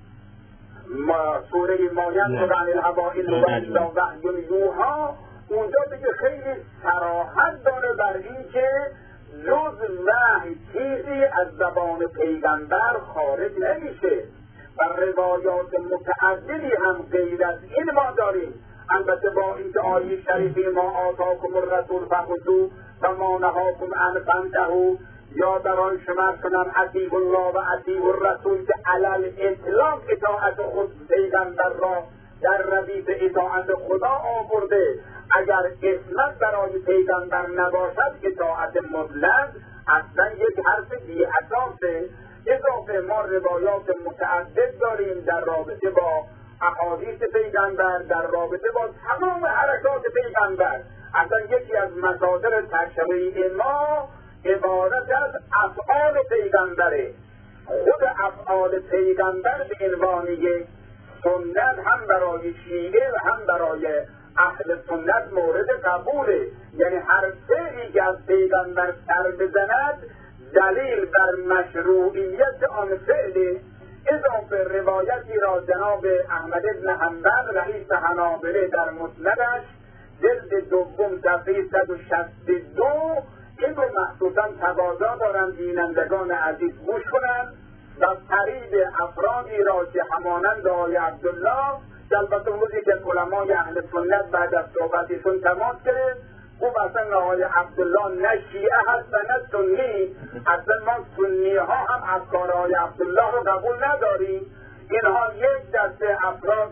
سوره مایان عن الهوا ان الا وحی یوحی، اونجا دیگه خیلی صراحت داره بر این که جز وحی چیزی از زبان پیغمبر خارج نمیشه. و روایات متعددی هم غیر از این ما داریم. البته با این که آیه شریفی ما آتاکم الرسول فخذوه و ما نهاکم عنه فانتهوا، یا برای شما کنم اطیعوا الله و اطیعوا الرسول که علل اطلاق اطاعت خود پیغمبر را در ردیف اطاعت خدا آورده. اگر اسمت برای پیغمبر نباشد اطاعت مطلق اصلا یک حرف بی اساسه. خلاصه ما روایات متعدد داریم در رابطه با احادیث پیغمبر، در رابطه با تمام حرکات پیغمبر. اصلا یکی از مصادر تشریع ما عبارت از افعال پیغمبره. خود افعال پیغمبر به عنوان یک سنت هم برای شیعه و هم برای اهل سنت مورد قبوله. یعنی هر فعلی که از پیغمبر سر بزند دلیل بر مشروعیت آن فعل. اضافه روایتی را جناب احمد بن حنبل رئیس حنابله در مسندش جلد دوم صفحه صد و شصت و دو این رو مخصوصا تقاضا دارند بینندگان عزیز گوش کنند و قریب افرادی را که همانند آقای عبدالله که البته روزی که علمای اهل سنت بعد از صحبتشون تماس کرد خوب اصلا آقای عبدالله نه شیعه هست و نه سنی، اصلا ما سنی ها هم افکار آقای عبدالله رو قبول نداریم. اینها یک دسته افراد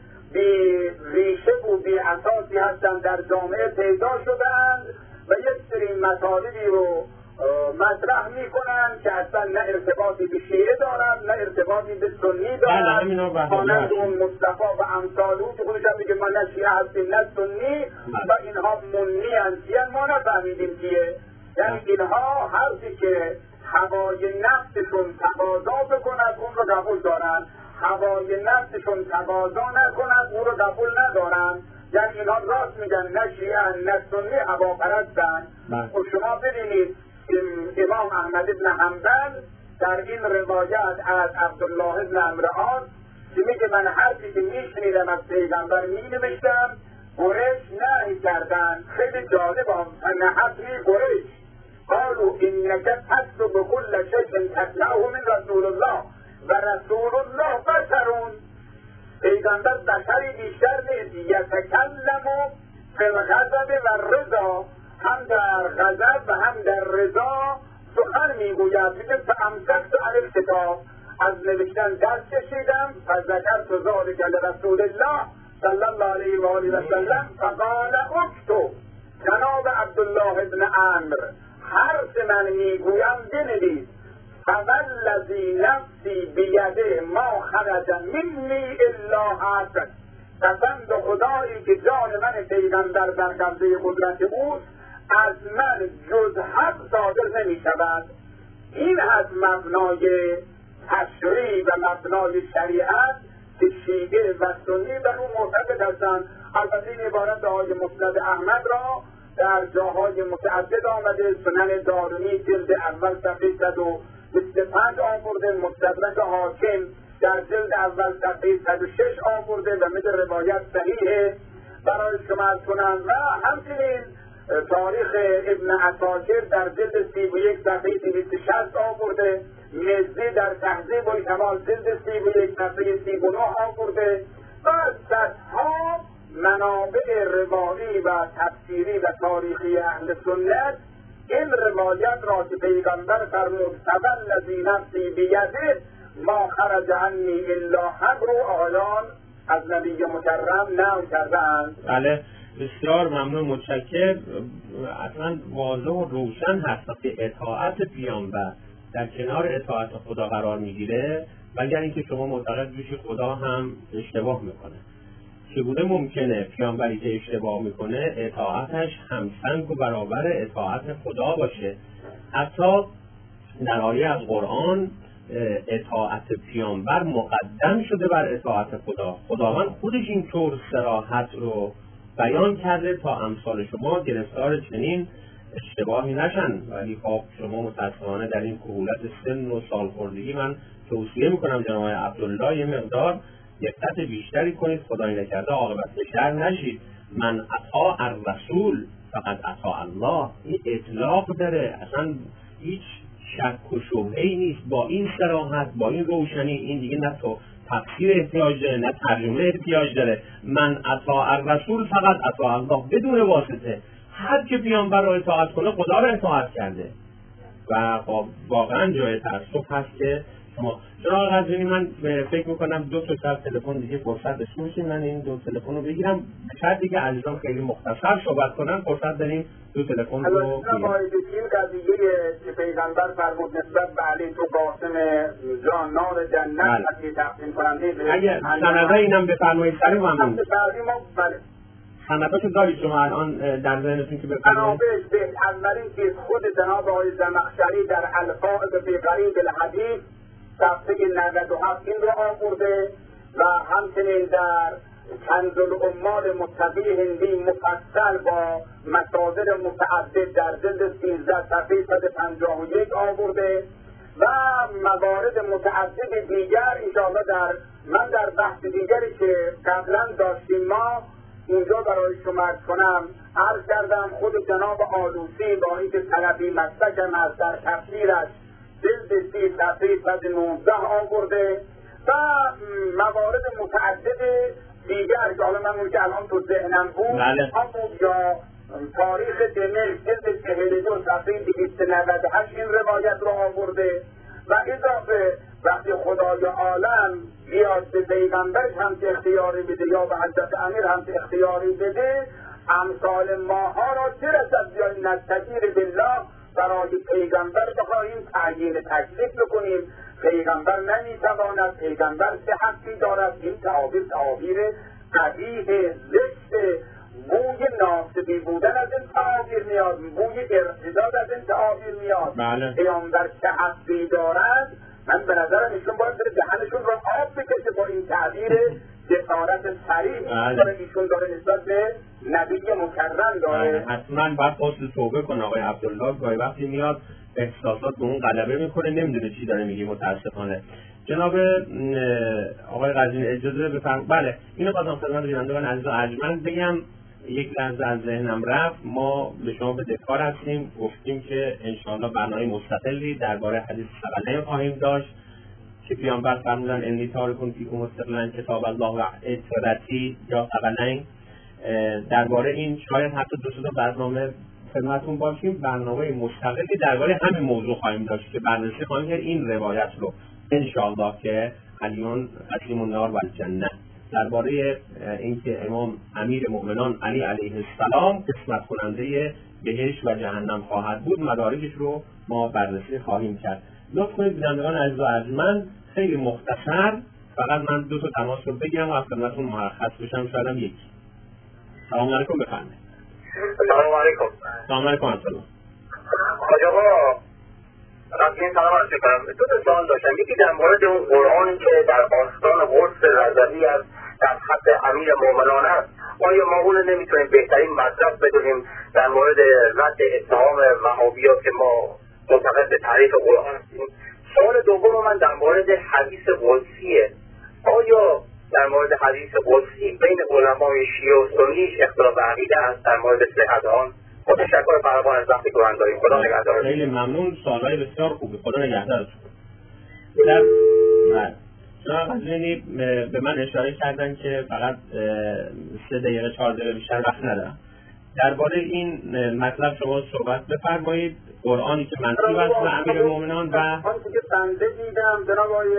بی ریشه و بی اساسی هستند در جامعه پیدا شدند و یک سری مطالبی رو مطرح میکنن که اصلا نه ارتباطی به شیعه دارن نه ارتباطی به سنی دارن. مانند اون مصطفی و امثال او که خودش هم میگه ما نه شیعه هستیم نه سنی و اینها منی هستیم. ما نفهمیدیم چیه. یعنی اینها حرفی که هوای نفسشون تقاضا بکند اون رو قبول دارن، هوای نفسشون تقاضا نکند اون رو قبول ندارن. یعنی اینها راست میگن نه شیعه نه سنی هواپرستن. خب شما ببینید امام احمد بن حنبل در این روایت از عبدالله بن عمرو عاص که میگه من حرفی که میشنیدم از پیغمبر مینوشتم قریش نهی کردن. خیلی جالب هم نهتنی قریش قالوا انک تکتب کل شیء تطلعه من رسول الله و رسول الله بشرون. پیغمبر بشری بیشتر نیست. یتکلم فی الغضب و رضا، هم در غضب و هم در رضا سخن میگوید. میگه فامسکت عن الکتاب، از نوشتن دست کشیدم. فذکرت ذلک لرسول الله صلی الله علیه و آله و سلم فقال اکتب. جناب عبدالله بن عمرو حرف من میگویم بنویس. فوالذی نفسی بیده ما خرج منی الا حسن. قسم به خدایی که جان من پیغمبر در قبضه قدرت اوست از من جز حق صادر نمی شود. این از مبنای تشریع و مبنای شریعت که شیعه و سنی در اون معتقد هستند. البته این عبارت آقای مسند احمد را در جاهای متعدد آمده. سنن دارمی جلد اول صفحه صد و بیست و پنج آورده، مستدرک حاکم در جلد اول صفحه صد و شش آورده و مثل روایت صحیحه برای شما از کنم. و همچنین تاریخ ابن عساکر در جلد سی و یک صفحه دویست و شصت آورده، مزی در تهذیب و کمال جلد سی و یک صفحه سی و نه آورده و صدها منابع روایی و تفسیری و تاریخی اهل سنت این روایت را که پیغمبر فرمود فوالذی نفسی بیده ما خرج عنی الا حق رو آیان از نبی مکرم نقل کرده‌اند. بله بسیار ممنون، متشکر. اصلا واضح و روشن هست که اطاعت پیامبر در کنار اطاعت خدا قرار میگیره، مگر اینکه شما معتقد بشی خدا هم اشتباه میکنه. چگونه ممکنه پیامبری که اشتباه میکنه اطاعتش همسنگ و برابر اطاعت خدا باشه؟ حتی در آیه از قرآن اطاعت پیامبر مقدم شده بر اطاعت خدا. خداوند خودش اینطور صراحت رو بیان کرده تا امثال شما گرفتار چنین اشتباهی نشن. ولی خب شما متاسفانه در این کهولت سن و سالخوردگی من توصیه میکنم جناب عبدالله یه مقدار دقت بیشتری کنید، خدای نکرده عاقبت به شر نشید. من اطاع الرسول فقط اطاع الله، این اطلاق داره، اصلا هیچ شک و شبهه‌ای نیست. با این صراحت، با این روشنی، این دیگه نه تو تفسیر احتیاج داره نه ترجمه احتیاج داره. من اطاع الرسول فقط اطاع الله، بدون واسطه. هر که پیامبر رو اطاعت کنه خدا رو اطاعت کرده. و خب واقعا جای تأسف هست که شما. جناب قزوینی، من فکر میکنم دو تا شب تلفن دیگه فرصت داشته باشیم، من این دو تلفن رو بگیرم، شاید دیگه عزیزان خیلی مختصر صحبت کنن، فرصت داریم دو تلفن رو بگیریم. این قضیه که پیغمبر فرمود نسبت به علی تو قاسم جان نار جنت که تقسیم کننده اگه سنده اینم بفرمایید سریع ممنون. بله. سندتاشو دارید شما الان در ذهنتون که بفرمایید؟ به اولین که خود جناب آقای زمخشری در الفاظ فی غریب الحدیث صفحه نود و هفت این رو آورده و همچنین در کنز العمال متقی هندی مفصل با مصادر متعدد در جلد سیزده صفحه صد و پنجاه و یک آورده و موارد متعدد دیگر انشاءالله در من در بحث دیگری که قبلا داشتیم ما اونجا برای شما عرض کنم. عرض کردم خود جناب آلوسی با اینکه طلبی مسلکم از در تفسیرش جلد سی صفحه صد و نوزده آورده و موارد متعدد دیگر که حالا من اون که الان تو ذهنم بود همون یا تاریخ دمشق جلد چهل و دو صفحه دویست و نود و هشت این روایت رو آورده و اضافه وقتی خدای عالم بیاد به پیغمبرش هم که اختیاری بده یا به حضرت امیر هم که اختیاری بده امثال ماها را چه رسد بیاییم نستجیر بالله برای پیغمبر بخواهیم تعیین تکلیف بکنیم. پیغمبر نمیتواند، پیغمبر چه حقی دارد. این تعابیر تعابیر قبیح زشت، بوی ناسبی بودن از این تعابیر میاد، بوی ارتداد از این تعابیر میاد. بله. پیغمبر چه حقی دارد. من به نظرم ایشون باید بره دهنشون رو آب بکشه با این تعبیر جسارت صریح داره ایشون داره نسبت به نبی مکرم داره. حتما باید فاصل توبه کنه آقای عبدالله، گاهی وقتی میاد احساسات به اون غلبه میکنه، نمیدونه چی داره میگه متاسفانه. جناب آقای قزوینی اجازه بفرمایید. بله اینو خواستم خدمت بینندگان عزیز و ارجمند بگم، یک لحظه از ذهنم رفت. ما به شما بدهکار هستیم، گفتیم که انشاءالله برنامه مستقلی درباره حدیث ثقلین خواهیم داشت که پیامبر فرمودن انی تارکون فیکم مستقلا کتاب الله و اطرتی یا ثقلین. درباره این شاید حتی دو سه تا برنامه خدمتتون باشیم، برنامه مستقلی درباره همین موضوع خواهیم داشت که بررسی خواهیم کرد این روایت رو انشاءالله که علیون قسیم النار و الجنه، درباره اینکه امام امیر مؤمنان علی علیه السلام قسمت کننده بهشت و جهنم خواهد بود، مدارکش رو ما بررسی خواهیم کرد. لطف کنید بینندگان عزیز و ارجمند، خیلی مختصر فقط من دو تا تماس رو بگیرم و از خدمتتون مرخص بشم. شایدم یکی. سلام علیکم، بفرمایید. سلام علیکم. سلام علیکم السلام. حاج آقا رفتیم سلام عرض کنم. دو تا سوال داشتم. یکی در مورد اون قرآنی که در آستان قدس رضوی از در خط امیر مومنان است، آیا ما اون رو نمیتونیم بهترین مطلب بدونیم در مورد رد اتهام وهابی‌ها که ما معتقد به تعریف قرآن هستیم؟ سوال دوم من در مورد حدیث قدسیه. آیا در مورد حدیث قدسی بین علمای شیعه و سنی اختلاف عقیده است در مورد صحت آن؟ تشکر فراوان از وقتی که من داریم. خدا نگهدار. خیلی ممنون، سوالای بسیار خوبه. خدا نگهدارتون. در بله جناب قزوینی به من اشاره کردن که فقط سه دقیقه چهار دقیقه بیشتر وقت ندارم. درباره این مطلب شما صحبت بفرمایید. قرآنی که منصوب است به امیر مومنان و آنچه که بنده دیدم جناب آقای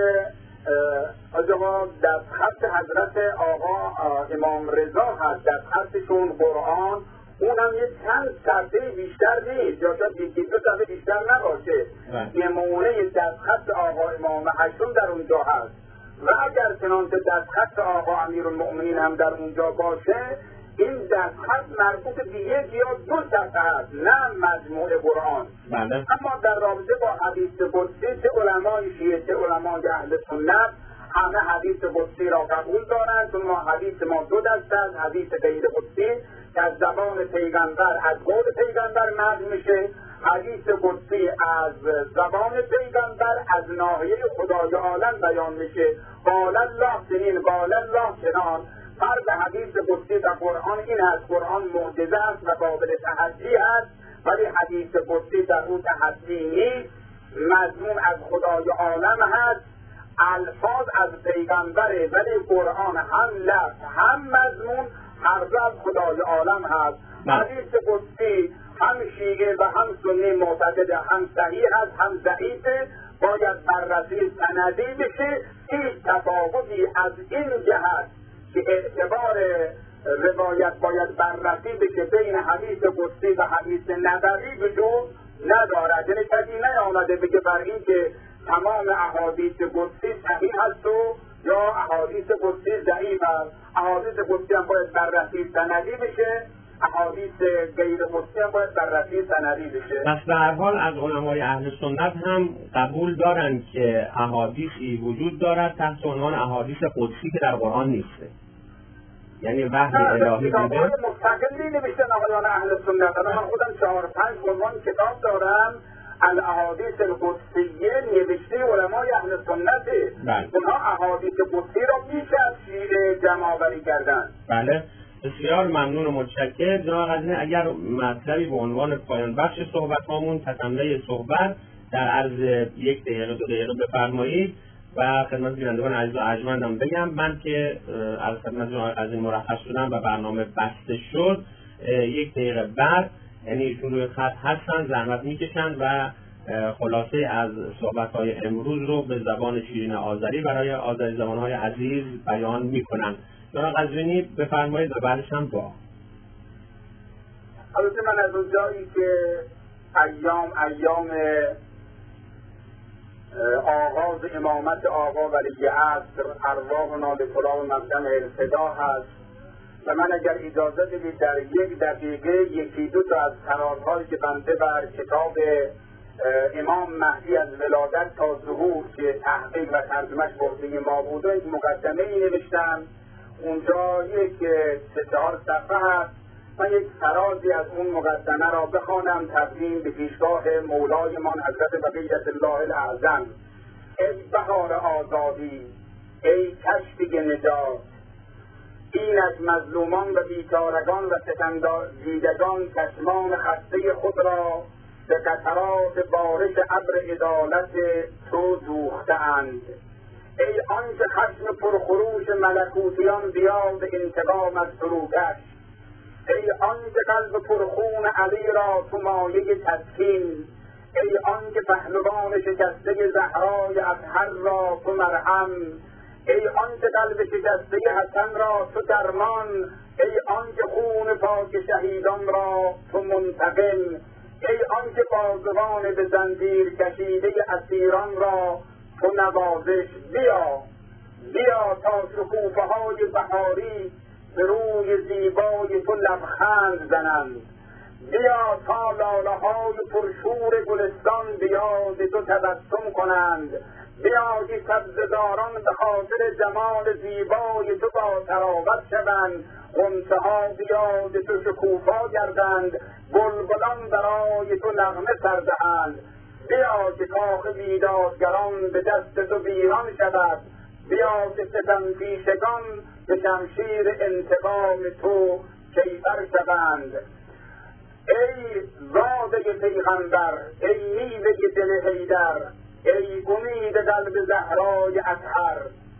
حاج آقا در خط حضرت آقا امام رضا هست، در خطشون قرآن اونم یه چند صفحه بیشتر نیست یا شاید یکی دو صفحه بیشتر نباشه. نمونه دستخط آقا امام هشتم در اونجا هست و اگر چنانچه دستخط آقا امیرالمؤمنین هم در اونجا باشه، این دستخط مربوط به یک یا دو صفحه هست، نه مجموع قرآن. بله. اما در رابطه با حدیث قدسی چه علمای شیعه چه علمای اهل سنت همه حدیث قدسی را قبول دارند، چون ما حدیث ما دو دسته است، حدیث غیر قدسی که از زبان پیغمبر از قول پیغمبر نقل میشه، حدیث قدسی از زبان پیغمبر از ناحیه خدای عالم بیان میشه. قال الله چنین قال الله چنان. فرق حدیث قدسی در قرآن این است، قرآن معجزه است و قابل تحدی است، ولی حدیث قدسی در اون تحدی نیست، مضمون از خدای عالم هست، الفاظ از پیغمبره، ولی قرآن هم لفظ هم مضمون هر دو از خدای عالم هست. حدیث قدسی هم شیعه و هم سنی معتقد هم صحیح هست هم ضعیفه، با باید بررسی سندی بشه. هیچ تفاوتی از این جهت که اعتبار روایت باید بررسی بشه بین حدیث قدسی و حدیث نبوی وجود ندارد. یعنی کسی نیامده بگه بر این که تمام احادیث قدسی صحیح هست و یا احادیث قدسی ضعیف است. احادیث قدسی هم باید بررسی سندی بشه، احادیث غیر قدسی هم باید بررسی سندی بشه. پس به هر حال از علمای اهل سنت هم قبول دارند که احادیثی وجود دارد تحت عنوان احادیث قدسی که در قرآن نیسته، یعنی وحی الهی بوده. مستقلی نوشتن آقایان اهل سنت. من خودم چهار پنج عنوان کتاب دارم، الاحادیث القدسیه نوشته علمای اهل سنت. اونها احادیث قدسی را بیش از شیعه جمع آوری کردن. بله، بسیار ممنون و متشکر جناب قزوینی. اگر مطلبی به عنوان پایان بخش صحبت هامون تکمله صحبت در عرض یک دقیقه دو دقیقه بفرمایید و خدمت بینندگان عزیز و ارجمندم بگم من که از خدمت جناب قزوینی مرخص شدم و برنامه بسته شد، یک دقیقه بعد یعنی ایشون روی خط هستن، زحمت میکشند و خلاصه از صحبت‌های امروز رو به زبان شیرین آذری برای آذری زبان‌های عزیز بیان میکنند. جناب قزوینی بفرمایید و بعدش هم دعا. البته من از اون جایی که ایام ایام آغاز امامت آقا ولی عصر ارواح ناله کلاه مقدم ارتدا هست و من اگر اجازه بدید در یک دقیقه یکی دو تا از ترازهایی که بنده بر کتاب امام مهدی از ولادت تا ظهور که تحقیق و ترجمهش بوده ما بوده یک مقدمه ای نوشتم. اونجا یک سه چهار صفحه هست. من یک ترازی از اون مقدمه را بخوانم تقدیم به پیشگاه مولای من حضرت بقیت الله الاعظم. ای بهار آزادی، ای کشتی نجات، این از مظلومان و بیچارگان و ستمدیدگان چشمان خسته خود را به قطرات بارش ابر عدالت تو دوخته‌اند. ای آنکه خشم پرخروش ملکوتیان بیاد انتقام از فروکش، ای آنکه قلب پرخون علی را تو مایه تسکین، ای آنکه پهلوان شکسته زهرای اطهر را تو مرهم، ای آنکه قلب شکسته حسن را تو درمان، ای آنکه خون پاک شهیدان را تو منتقم، ای آنکه بازوان به زنجیر کشیده اسیران را تو نوازش. بیا بیا تا شکوفه های بهاری به روی زیبای تو لبخند زنند. بیا تا لاله های پرشور گلستان بیاد تو تبسم کنند. بیا که سبزداران به خاطر جمال زیبای تو با تراوت شوند. غنچه ها بیاد تو شکوفا گردند، بلبلان برای تو نغمه سر دهند. بیا که کاخ بیدادگران به دست تو ویران شود. بیا که ستم پیشگان به شمشیر انتقام تو کیفر شوند. ای زاده پیغمبر، ای میوه دل حیدر، ای امید قلب زهرای اطهر،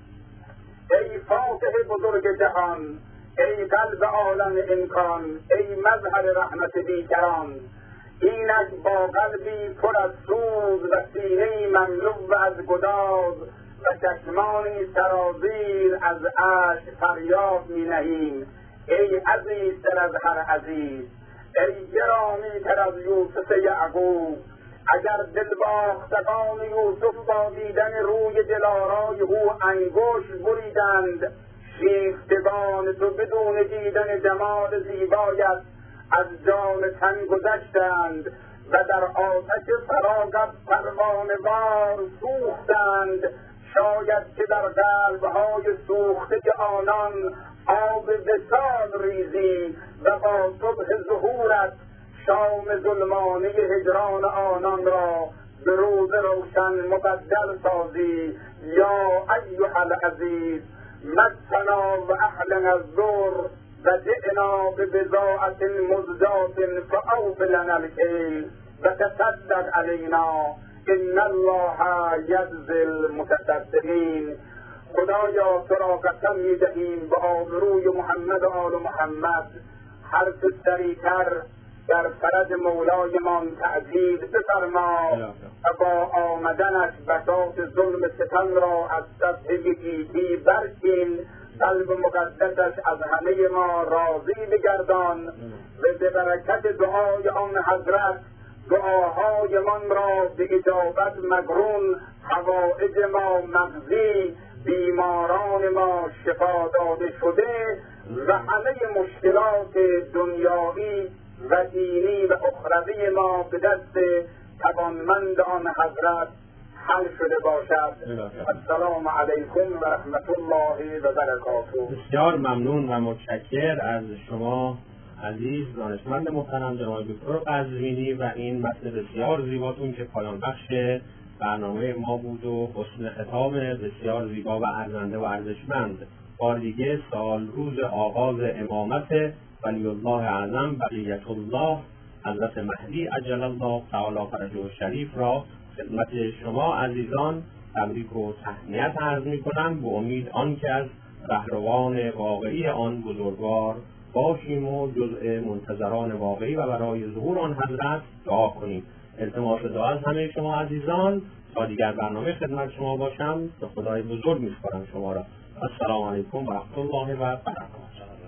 ای فاتح بزرگ جهان، ای قلب عالم امکان، ای مظهر رحمت بیکران. اینک با قلبی پر از سوز و سینه‌ای مملو از گداز و چشمانی سرازیر از اشک فریاد می نهیم. ای عزیزتر از هر عزیز، ای گرامی‌تر از یوسف یعقوب. اگر دلباختگان یوسف با دیدن روی دلارای او انگشت بریدند، شیفتگان تو بدون دیدن جمال زیبایت از جان تن گذشتند و در آتش فراغت پروانه‌وار سوختند. شاید که در قلب‌های سوخته آنان آب وصال ریزی و با صبح ظهورت شام ظلمانه هجران آنان را به روز روشن مبدل سازی. یا ایها العزیز مسنا و اهلنا الضر و جئنا ببضاعة مزجاة فأوف لنا الكيل و تصدق علینا ان الله یجزی المتصدقین. خدایا تو را قسم می‌دهیم به آبروی محمد و آل محمد، هر چه سریعتر در فرج مولایمان تعجیل بفرما و با آمدنش بساط ظلم ستم را از سطح یکیتی برچین، قلب مقدسش از همه ما راضی بگردان و به برکت دعای آن حضرت دعاهای من را به اجابت مقرون، حوائج ما مقضی، بیماران ما شفا داده شده و همه مشکلات دنیایی و دینی و اخروی ما به دست توانمند آن حضرت حل شده باشد. السلام علیکم و رحمت الله و برکاته. بسیار ممنون و متشکر از شما عزیز دانشمند محترم جناب دکتر قزوینی و این متن بسیار زیباتون که پایان بخش برنامه ما بود و حسن خطاب بسیار زیبا و ارزنده و ارزشمند. بار دیگه سال روز آغاز امامت ولی الله اعظم بقیت الله حضرت مهدی عجل الله تعالی فرجه الشریف را خدمت شما عزیزان تبریک و تهنیت عرض می‌کنم، به امید آنکه از رهروان واقعی آن بزرگوار باشیم و جزء منتظران واقعی و برای ظهور آن حضرت دعا کنیم. التماس دعا از همه شما عزیزان. تا دیگر برنامه خدمت شما باشم، به خدای بزرگ می‌سپارم شما را. السلام علیکم و رحمت الله و برکاته.